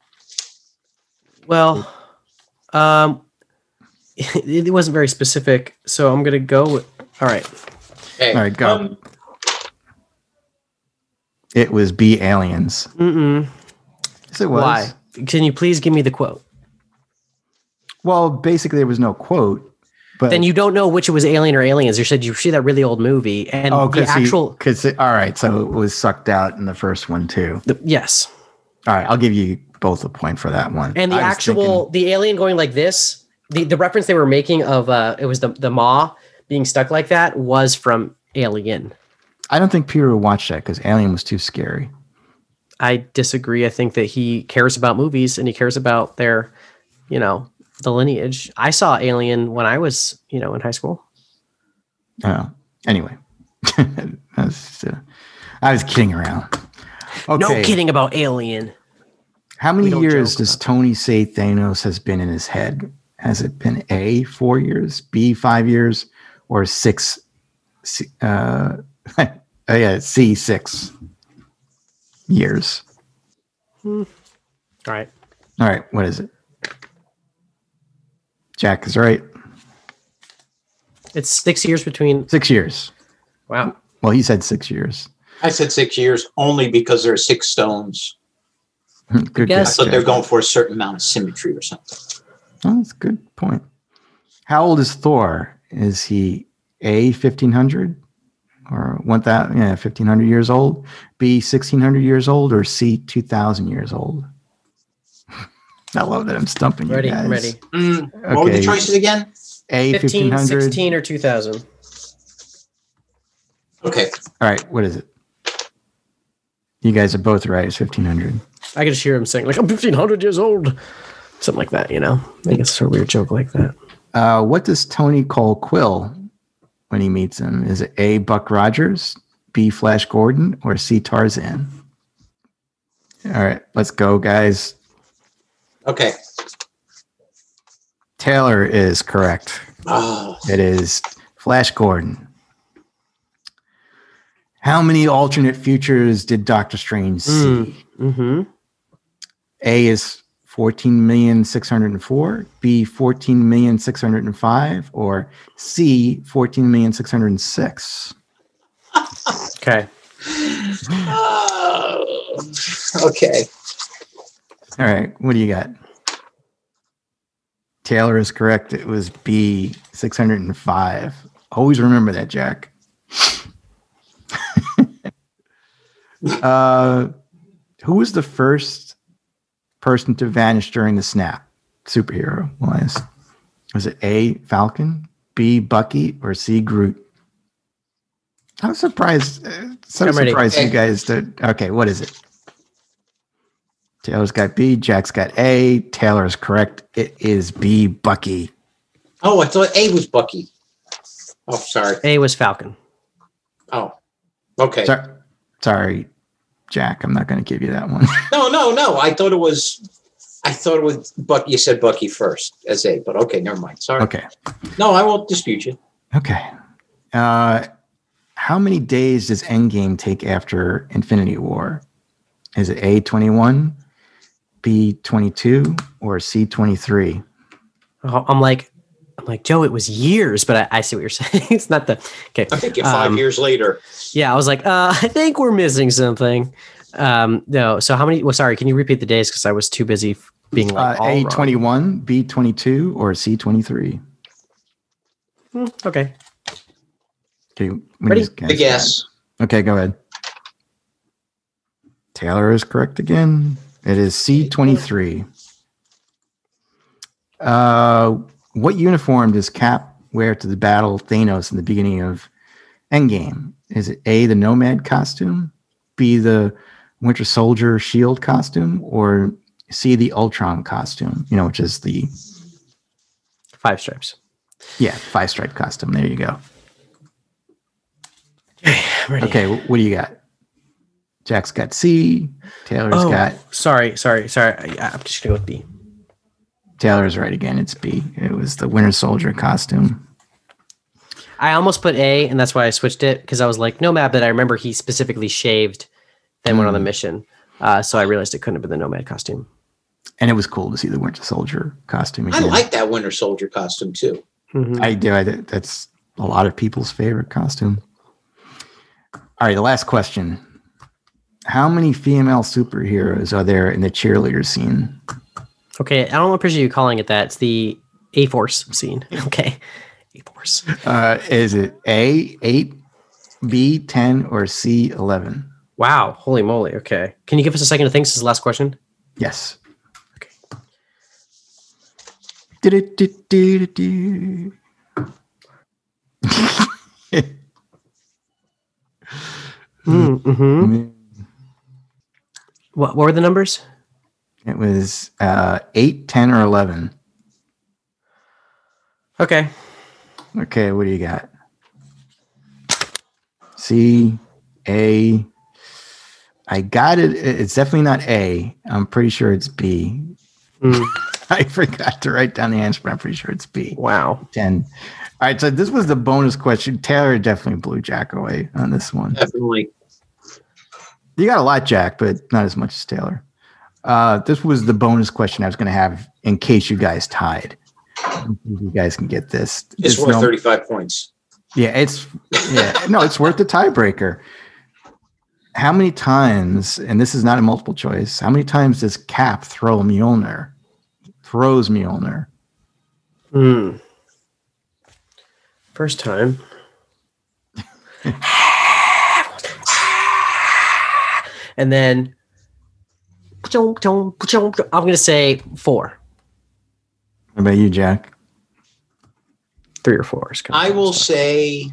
Well, it wasn't very specific, so I'm gonna go with. All right. Okay. All right, go. It was B, Aliens. Mm-mm. Yes, it was. Why? Can you please give me the quote? Well, basically, there was no quote. But then you don't know which it was Alien or Aliens. You said you see that really old movie, and the actual all right, so it was sucked out in the first one too. Yes. All right, I'll give you both a point for that one. And the alien going like this, the reference they were making of it was the maw being stuck like that was from Alien. I don't think Peter would watch that because Alien was too scary. I disagree. I think that he cares about movies and he cares about their, the lineage. I saw Alien when I was, in high school. Oh, anyway, I was kidding around. Okay. No kidding about Alien. How many years does Tony say Thanos has been in his head? Has it been A, 4 years, B, 5 years, or C, 6 years? All right. What is it? Jack is right. It's 6 years between. 6 years. Wow. Well, he said 6 years. I said 6 years only because there are 6 stones. Good guess. So they're going for a certain amount of symmetry or something. Oh, that's a good point. How old is Thor? Is he A, 1500 or 1500 years old, B, 1600 years old, or C, 2000 years old? I love that I'm stumping you guys. Ready. What were the choices again? A, 15, 1500. 16, or 2000. Okay. All right, what is it? You guys are both right. It's 1500. I can just hear him saying, like, I'm 1500 years old. Something like that, I guess it's a weird joke like that. What does Tony call Quill when he meets him? Is it A, Buck Rogers, B, Flash Gordon, or C, Tarzan? All right, let's go, guys. Okay. Taylor is correct. Oh. It is Flash Gordon. How many alternate futures did Doctor Strange see? Mm-hmm. A is 14,604,000, B 14,605,000, or C 14,606,000. Okay. Okay. All right. What do you got? Taylor is correct. It was B 605. Always remember that, Jack. Who was the first person to vanish during the snap? Superhero wise. Was it A, Falcon, B, Bucky, or C, Groot? I'm surprised. Surprised you guys did. Okay, what is it? Taylor's got B, Jack's got A. Taylor is correct. It is B, Bucky. Oh, I thought A was Bucky. Oh, sorry. A was Falcon. Oh, okay. Sorry, Jack. I'm not going to give you that one. No. I thought it was Bucky. You said Bucky first as A, but okay, never mind. Sorry. Okay. No, I won't dispute you. Okay. How many days does Endgame take after Infinity War? Is it A, 21, B, 22, or C, 23? I'm like, Joe, it was years, but I see what you're saying. It's not the okay. I think 5 years later. Yeah, I was like, I think we're missing something. No. So how many? Well, sorry, can you repeat the days? Because I was too busy being like A, 21, B, 22, or C, 23. Okay. Okay. Ready? I guess. Okay, go ahead. Taylor is correct again. It is C, 23. What uniform does Cap wear to the battle Thanos in the beginning of Endgame? Is it A, the Nomad costume, B, the Winter Soldier shield costume, or C, the Ultron costume, which is the 5 stripes. Yeah, 5-stripe costume. There you go. Okay, ready. Okay, what do you got? Jack's got C. Taylor's got... Sorry. I'm just going to go with B. Taylor's right again. It's B. It was the Winter Soldier costume. I almost put A, and that's why I switched it, because I was like, Nomad, but I remember he specifically shaved, then went on the mission. So I realized it couldn't have been the Nomad costume. And it was cool to see the Winter Soldier costume again. I like that Winter Soldier costume, too. Mm-hmm. I do. That's a lot of people's favorite costume. All right, the last question. How many female superheroes are there in the cheerleader scene? Okay, I don't appreciate you calling it that. It's the A-Force scene. Okay. A-Force. Is it A, 8, B, 10, or C, 11? Wow. Holy moly. Okay. Can you give us a second to think? This is the last question. Yes. Okay. Do-do-do-do-do-do. Mm-hmm. What were the numbers? It was 8, 10, or 11. Okay. Okay, what do you got? C, A. I got it. It's definitely not A. I'm pretty sure it's B. I forgot to write down the answer, but I'm pretty sure it's B. Wow. 10. All right, so this was the bonus question. Taylor definitely blew Jack away on this one. Definitely. You got a lot, Jack, but not as much as Taylor. This was the bonus question I was going to have in case you guys tied. You guys can get this. It's worth 35 points. Yeah, it's worth the tiebreaker. How many times, and this is not a multiple choice, how many times does Cap throw Mjolnir? Throws Mjolnir. First time. And then I'm going to say 4. What about you, Jack? 3 or 4. I will say,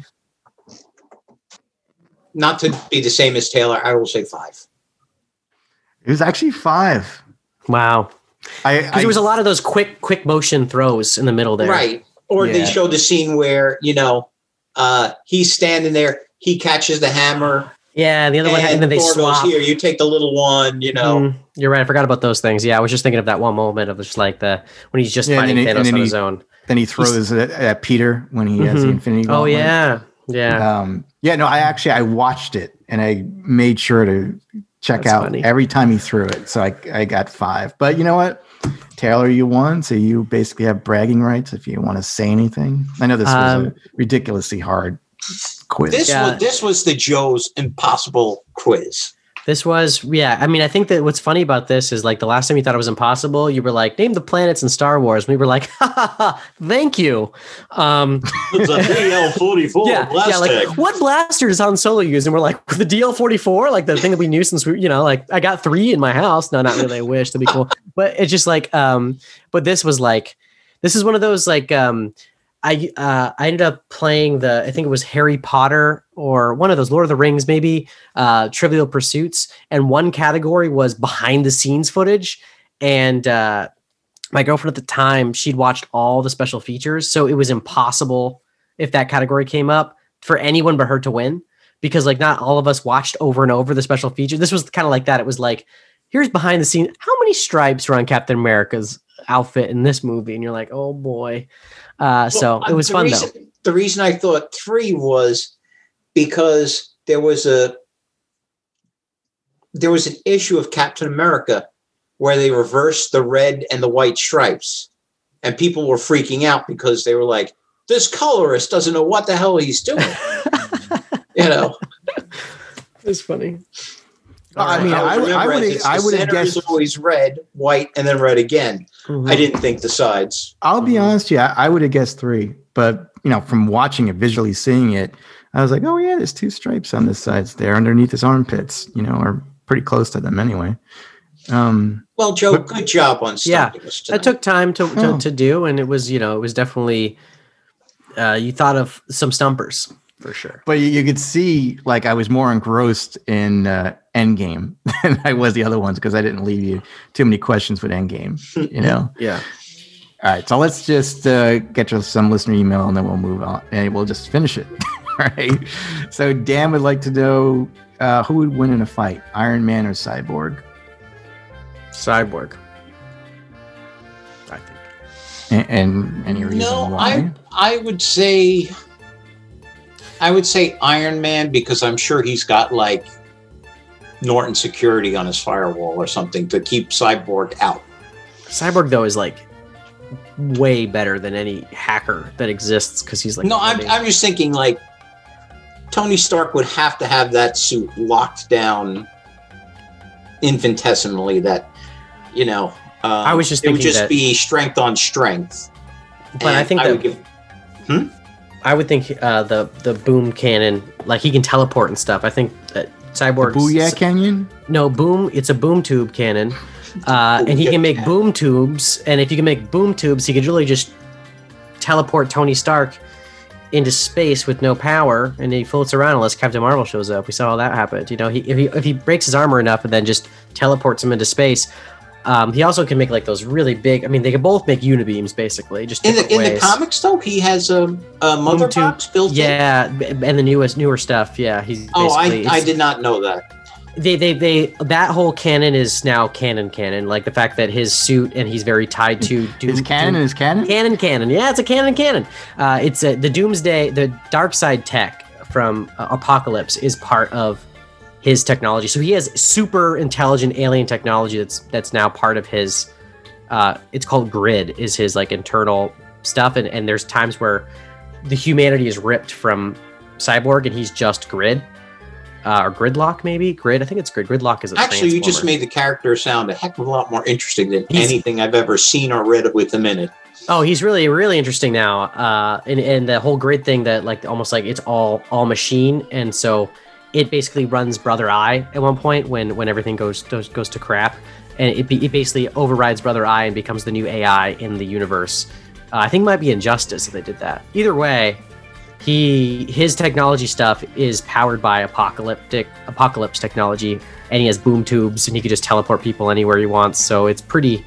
not to be the same as Taylor, I will say 5. It was actually 5. Wow. Because there was a lot of those quick motion throws in the middle there. Right. Or they showed the scene where, he's standing there, he catches the hammer. Yeah, the other one, and then they Thor swap. goes, here, you take the little one, You're right. I forgot about those things. Yeah, I was just thinking of that one moment of just like when he's just fighting Thanos on his own. Then he throws at Peter when he has the Infinity Gauntlet. Oh, yeah. Yeah. I watched it and I made sure to check out every time he threw it. So I got 5. But you know what? Taylor, you won. So you basically have bragging rights if you want to say anything. I know this was a ridiculously hard quiz. This was the Joe's Impossible quiz. This was, I mean, I think that what's funny about this is like the last time you thought it was impossible, you were like, name the planets in Star Wars. And we were like, thank you. It's a DL-44 blaster. Like, what blaster does Han Solo use? And we're like, the DL-44, like the thing that we knew since we, like I got 3 in my house. No, not really. I wish that'd be cool. But it's just like, but this was like, this is one of those like, I ended up playing I think it was Harry Potter or one of those Lord of the Rings, maybe Trivial Pursuits. And one category was behind the scenes footage. And my girlfriend at the time, she'd watched all the special features. So it was impossible if that category came up for anyone but her to win, because like not all of us watched over and over the special features. This was kind of like that. It was like, here's behind the scenes. How many stripes are on Captain America's outfit in this movie? And you're like, oh boy. So it was fun though. The reason I thought 3 was because there was an issue of Captain America where they reversed the red and the white stripes, and people were freaking out because they were like, this colorist doesn't know what the hell he's doing. It's funny. I mean, I would have guessed always red, white, and then red again. I didn't think the sides. I'll be honest, I would have guessed 3, but from watching it, visually seeing it, I was like, oh yeah, there's 2 stripes on the sides there underneath his armpits, or pretty close to them anyway. Well, Joe, good job on stumping us tonight. It took time to do, and it was, it was definitely you thought of some stumpers. For sure. But you could see, like, I was more engrossed in Endgame than I was the other ones because I didn't leave you too many questions with Endgame, Yeah. All right. So let's just get to some listener email and then we'll move on and we'll just finish it. All right. So Dan would like to know who would win in a fight, Iron Man or Cyborg? Cyborg, I think. And any reason why? I would say Iron Man because I'm sure he's got like Norton security on his firewall or something to keep Cyborg out. Cyborg though is like way better than any hacker that exists because he's like. No, I'm just thinking like Tony Stark would have to have that suit locked down infinitesimally. That I was just thinking it would just be strength on strength. But I think I would think the boom cannon, like he can teleport and stuff. I think that Cyborg. Booyah Canyon? No, boom. It's a boom tube cannon, and he can make boom tubes. And if you can make boom tubes, he could really just teleport Tony Stark into space with no power, and he floats around unless Captain Marvel shows up. We saw how that happened. You know, if he breaks his armor enough and then just teleports him into space. He also can make like those really big. I mean, they can both make unibeams basically. Just in the comics, though, he has a mother box built in. Yeah, and the newer stuff. Yeah, he's. I did not know that. They that whole canon is now canon. Like the fact that his suit and he's very tied to Doom. His canon is canon. Canon. Yeah, it's a canon. It's the Doomsday, the Darkseid tech from Apocalypse is part of his technology. So he has super intelligent alien technology that's now part of his it's called Grid, is his like internal stuff, and there's times where the humanity is ripped from Cyborg and he's just Grid. Or Gridlock, maybe? Grid, I think it's Grid. Gridlock is a Actually, you just made the character sound a heck of a lot more interesting than anything I've ever seen or read with him in it. Oh, he's really, really interesting now. And the whole Grid thing that like almost like it's all machine, and so it basically runs Brother Eye at one point when everything goes to crap, and it basically overrides Brother Eye and becomes the new AI in the universe. I think it might be Injustice if they did that. Either way, his technology stuff is powered by Apocalypse technology, and he has boom tubes, and he can just teleport people anywhere he wants. So it's pretty.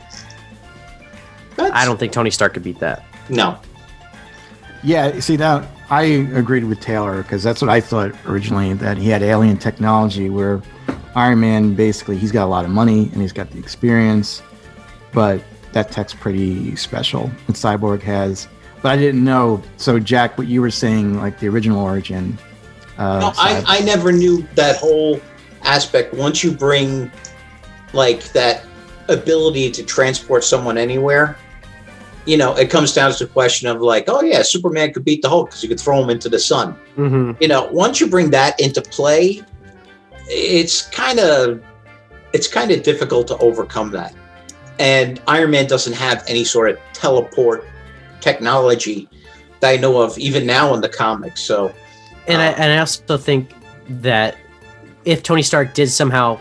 I don't think Tony Stark could beat that. No. Yeah, see, now I agreed with Taylor because that's what I thought originally, that he had alien technology where Iron Man, basically, he's got a lot of money and he's got the experience, but that tech's pretty special, and Cyborg has. But I didn't know. So, Jack, what you were saying, like the original origin. No, I never knew that whole aspect. Once you bring like that ability to transport someone anywhere, you know, it comes down to the question of like, oh yeah, Superman could beat the Hulk because you could throw him into the sun. Mm-hmm. You know, once you bring that into play, it's kind of difficult to overcome that. And Iron Man doesn't have any sort of teleport technology that I know of, even now in the comics. So, and I also think that if Tony Stark did somehow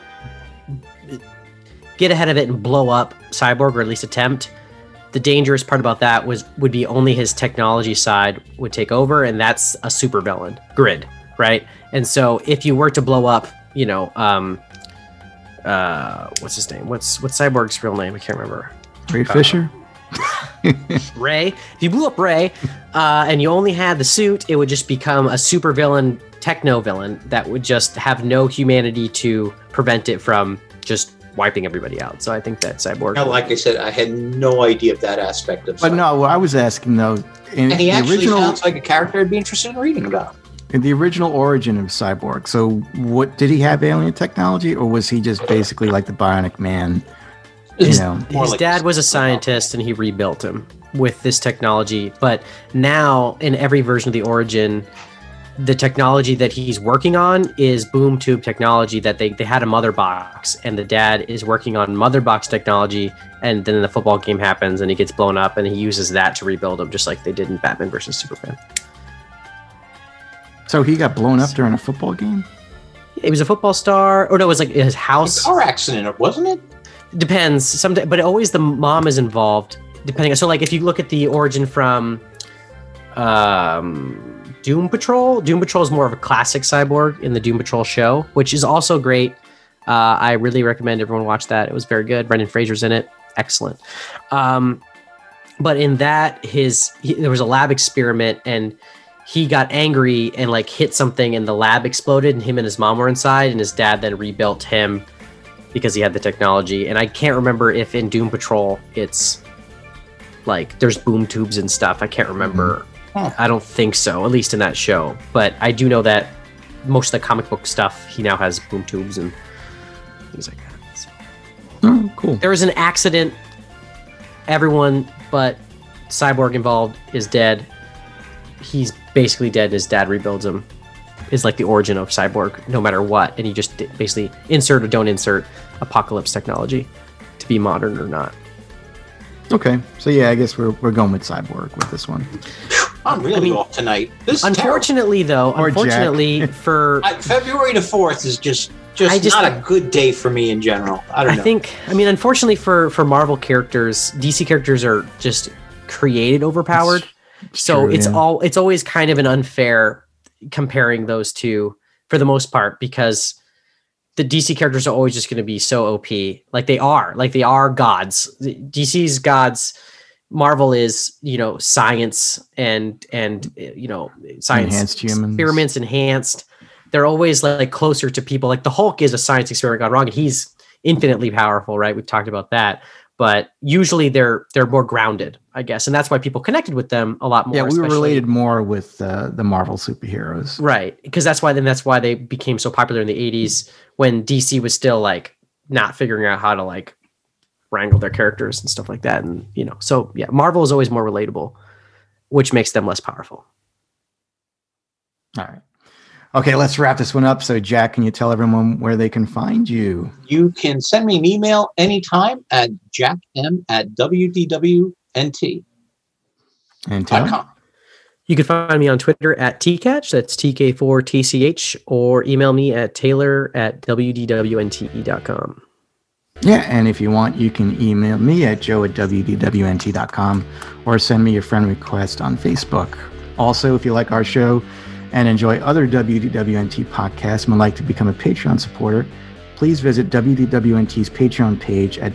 get ahead of it and blow up Cyborg, or at least attempt, the dangerous part about that would be only his technology side would take over, and that's a super villain, Grid, right? And so if you were to blow up, you know, what's his name? What's Cyborg's real name? I can't remember. Ray Fisher. Ray. If you blew up Ray, and you only had the suit, it would just become a super villain, techno villain that would just have no humanity to prevent it from just wiping everybody out. So I think that Cyborg. Now, like I said, I had no idea of that aspect of. But no, what I was asking though, and he actually sounds like a character I'd be interested in reading about. In the original origin of Cyborg, so what did he have alien technology, or was he just basically like the Bionic Man? His dad was a scientist and he rebuilt him with this technology. But now in every version of the origin, the technology that he's working on is boom tube technology that they had a mother box, and the dad is working on mother box technology, and then the football game happens and he gets blown up and he uses that to rebuild him, just like they did in Batman versus Superman. So he got blown up during a football game? It was a football star. Or no, it was like his house. A car accident, wasn't it? Depends. Sometimes, but always the mom is involved. Depending. So, like, if you look at the origin from Doom Patrol. Doom Patrol is more of a classic Cyborg in the Doom Patrol show, which is also great. I really recommend everyone watch that. It was very good. Brendan Fraser's in it. Excellent. But in that, there was a lab experiment, and he got angry and like hit something, and the lab exploded, and him and his mom were inside, and his dad then rebuilt him because he had the technology. And I can't remember if in Doom Patrol it's like there's boom tubes and stuff. I can't remember. I don't think so, at least in that show. But I do know that most of the comic book stuff, he now has boom tubes and things like that. So. Oh, cool. There was an accident. Everyone but Cyborg involved is dead. He's basically dead, and his dad rebuilds him. Is like the origin of Cyborg, no matter what. And he just basically insert or don't insert Apocalypse technology to be modern or not. Okay, so yeah, I guess we're going with Cyborg with this one. I'm really off tonight. This is unfortunately, terrible. though, for February the 4th is just not a good day for me in general. I don't know. Unfortunately for Marvel characters, DC characters are just created overpowered. So it's always kind of an unfair comparing those two for the most part, because the DC characters are always just going to be so OP. Like they are gods. DC's gods. Marvel is, science and science enhanced humans. Experiments enhanced. They're always like closer to people. Like the Hulk is a science experiment gone wrong, and he's infinitely powerful, right? We've talked about that. But usually they're more grounded, I guess, and that's why people connected with them a lot more. Yeah, we were related more with the Marvel superheroes, right? Because that's why they became so popular in the 80s when DC was still like not figuring out how to like wrangle their characters and stuff like that, and so yeah, Marvel is always more relatable, which makes them less powerful. All right. Okay, let's wrap this one up. So, Jack, can you tell everyone where they can find you? You can send me an email anytime at jackm@wdwnt. And Taylor? You can find me on Twitter at TCatch, that's TK4TCH, or email me at taylor@wdwnt.com. Yeah, and if you want, you can email me at joe@wdwnt.com or send me a friend request on Facebook. Also, if you like our show and enjoy other WDWNT podcasts and would like to become a Patreon supporter, please visit WDWNT's Patreon page at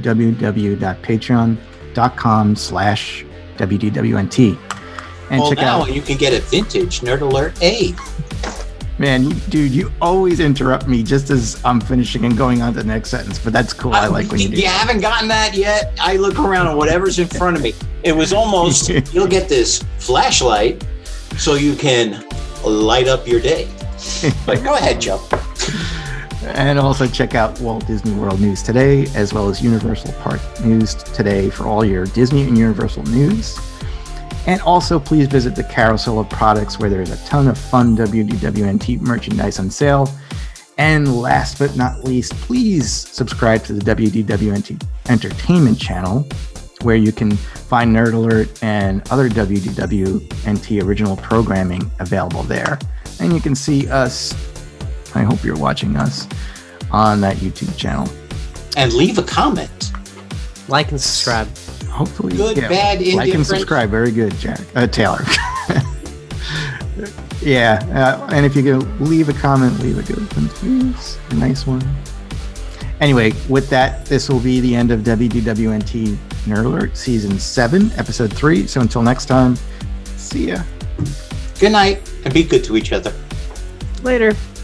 www.patreon.com/WDWNT. And check out. You can get a vintage Nerd Alert A. Man, dude, you always interrupt me just as I'm finishing and going on to the next sentence, but that's cool. I like when you do. You haven't gotten that yet? I look around and whatever's in front of me. It was almost, you'll get this flashlight so you can light up your day. But go ahead, Joe. And also check out Walt Disney World News Today, as well as Universal Park News Today for all your Disney and Universal news. And also please visit the Carousel of Products, where there's a ton of fun WDWNT merchandise on sale. And last but not least, please subscribe to the WDWNT Entertainment channel, where you can find Nerd Alert and other WDWNT original programming available there. And you can see us, I hope you're watching us, on that YouTube channel. And leave a comment. Like and subscribe. Hopefully. Good, bad, indifferent. Like and subscribe. Very good, Jack. Taylor. Yeah. And if you can leave a comment, leave a good one, please. A nice one. Anyway, with that, this will be the end of WDWNT Nerd Alert Season 7, Episode 3. So until next time, see ya. Good night, and be good to each other. Later.